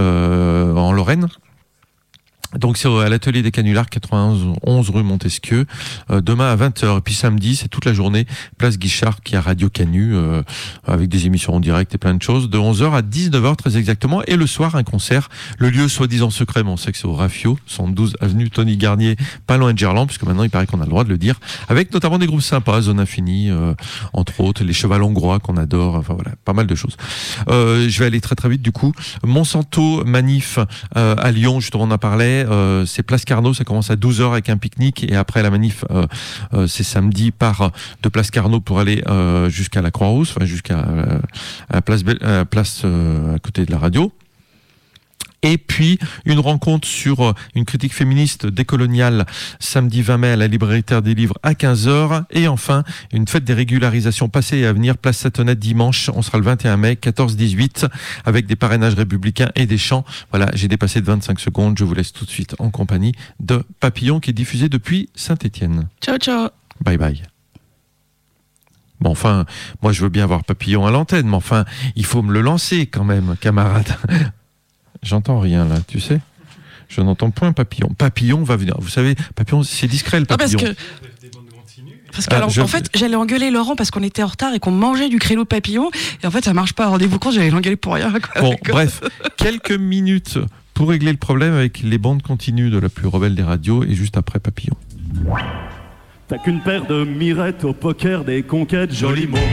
euh, en Lorraine. Donc c'est à l'atelier des canulars, quatre-vingt-onze rue Montesquieu, euh, demain à vingt heures. Et puis samedi, c'est toute la journée, place Guichard, qui a Radio Canu, euh, avec des émissions en direct et plein de choses, de onze heures à dix-neuf heures très exactement. Et le soir, un concert, le lieu soi-disant secret, mais on sait que c'est au Rafio, soixante-douze avenue Tony Garnier, pas loin de Gerland, puisque maintenant il paraît qu'on a le droit de le dire, avec notamment des groupes sympas, Zone Infinie, euh, entre autres, les Chevals Hongrois qu'on adore, enfin voilà, pas mal de choses. Euh, je vais aller très très vite du coup. Monsanto Manif euh, à Lyon, justement on en parlait. Euh, c'est Place Carnot, ça commence à douze heures avec un pique-nique et après la manif euh, euh, c'est samedi part de Place Carnot pour aller euh, jusqu'à la Croix-Rousse, enfin jusqu'à euh, la place, euh, place euh, à côté de la radio. Et puis, une rencontre sur une critique féministe décoloniale samedi vingt mai à la librairie Terre des Livres à quinze heures. Et enfin, une fête des régularisations passées et à venir, place Satonnet dimanche. On sera le vingt et un mai, quatorze dix-huit, avec des parrainages républicains et des chants. Voilà, j'ai dépassé de vingt-cinq secondes. Je vous laisse tout de suite en compagnie de Papillon qui est diffusé depuis Saint-Étienne. Ciao, ciao. Bye bye. Bon, enfin, moi je veux bien avoir Papillon à l'antenne, mais enfin, il faut me le lancer quand même, camarade. J'entends rien là, tu sais. Je n'entends point Papillon. Papillon va venir. Vous savez, Papillon, c'est discret le Papillon. Ah, parce que... Parce qu'en ah, fait, j'allais engueuler Laurent parce qu'on était en retard et qu'on mangeait du créneau Papillon. Et en fait, ça marche pas. Rendez-vous compte, j'allais l'engueuler pour rien. Quoi. Bon, bref, quelques minutes pour régler le problème avec les bandes continues de la plus rebelle des radios et juste après Papillon. T'as qu'une paire de mirettes au poker des conquêtes, joli môme.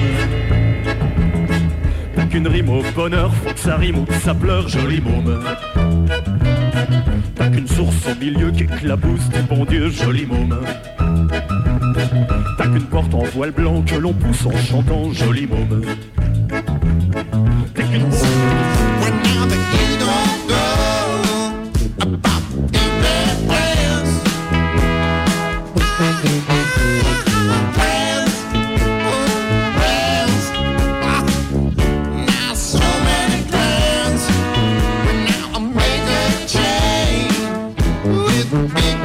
T'as qu'une rime au bonheur, faut que ça rime ou que ça pleure, joli môme. T'as qu'une source au milieu qui éclabousse du bon Dieu, joli môme. T'as qu'une porte en voile blanc que l'on pousse en chantant, joli môme. T'as qu'une... Big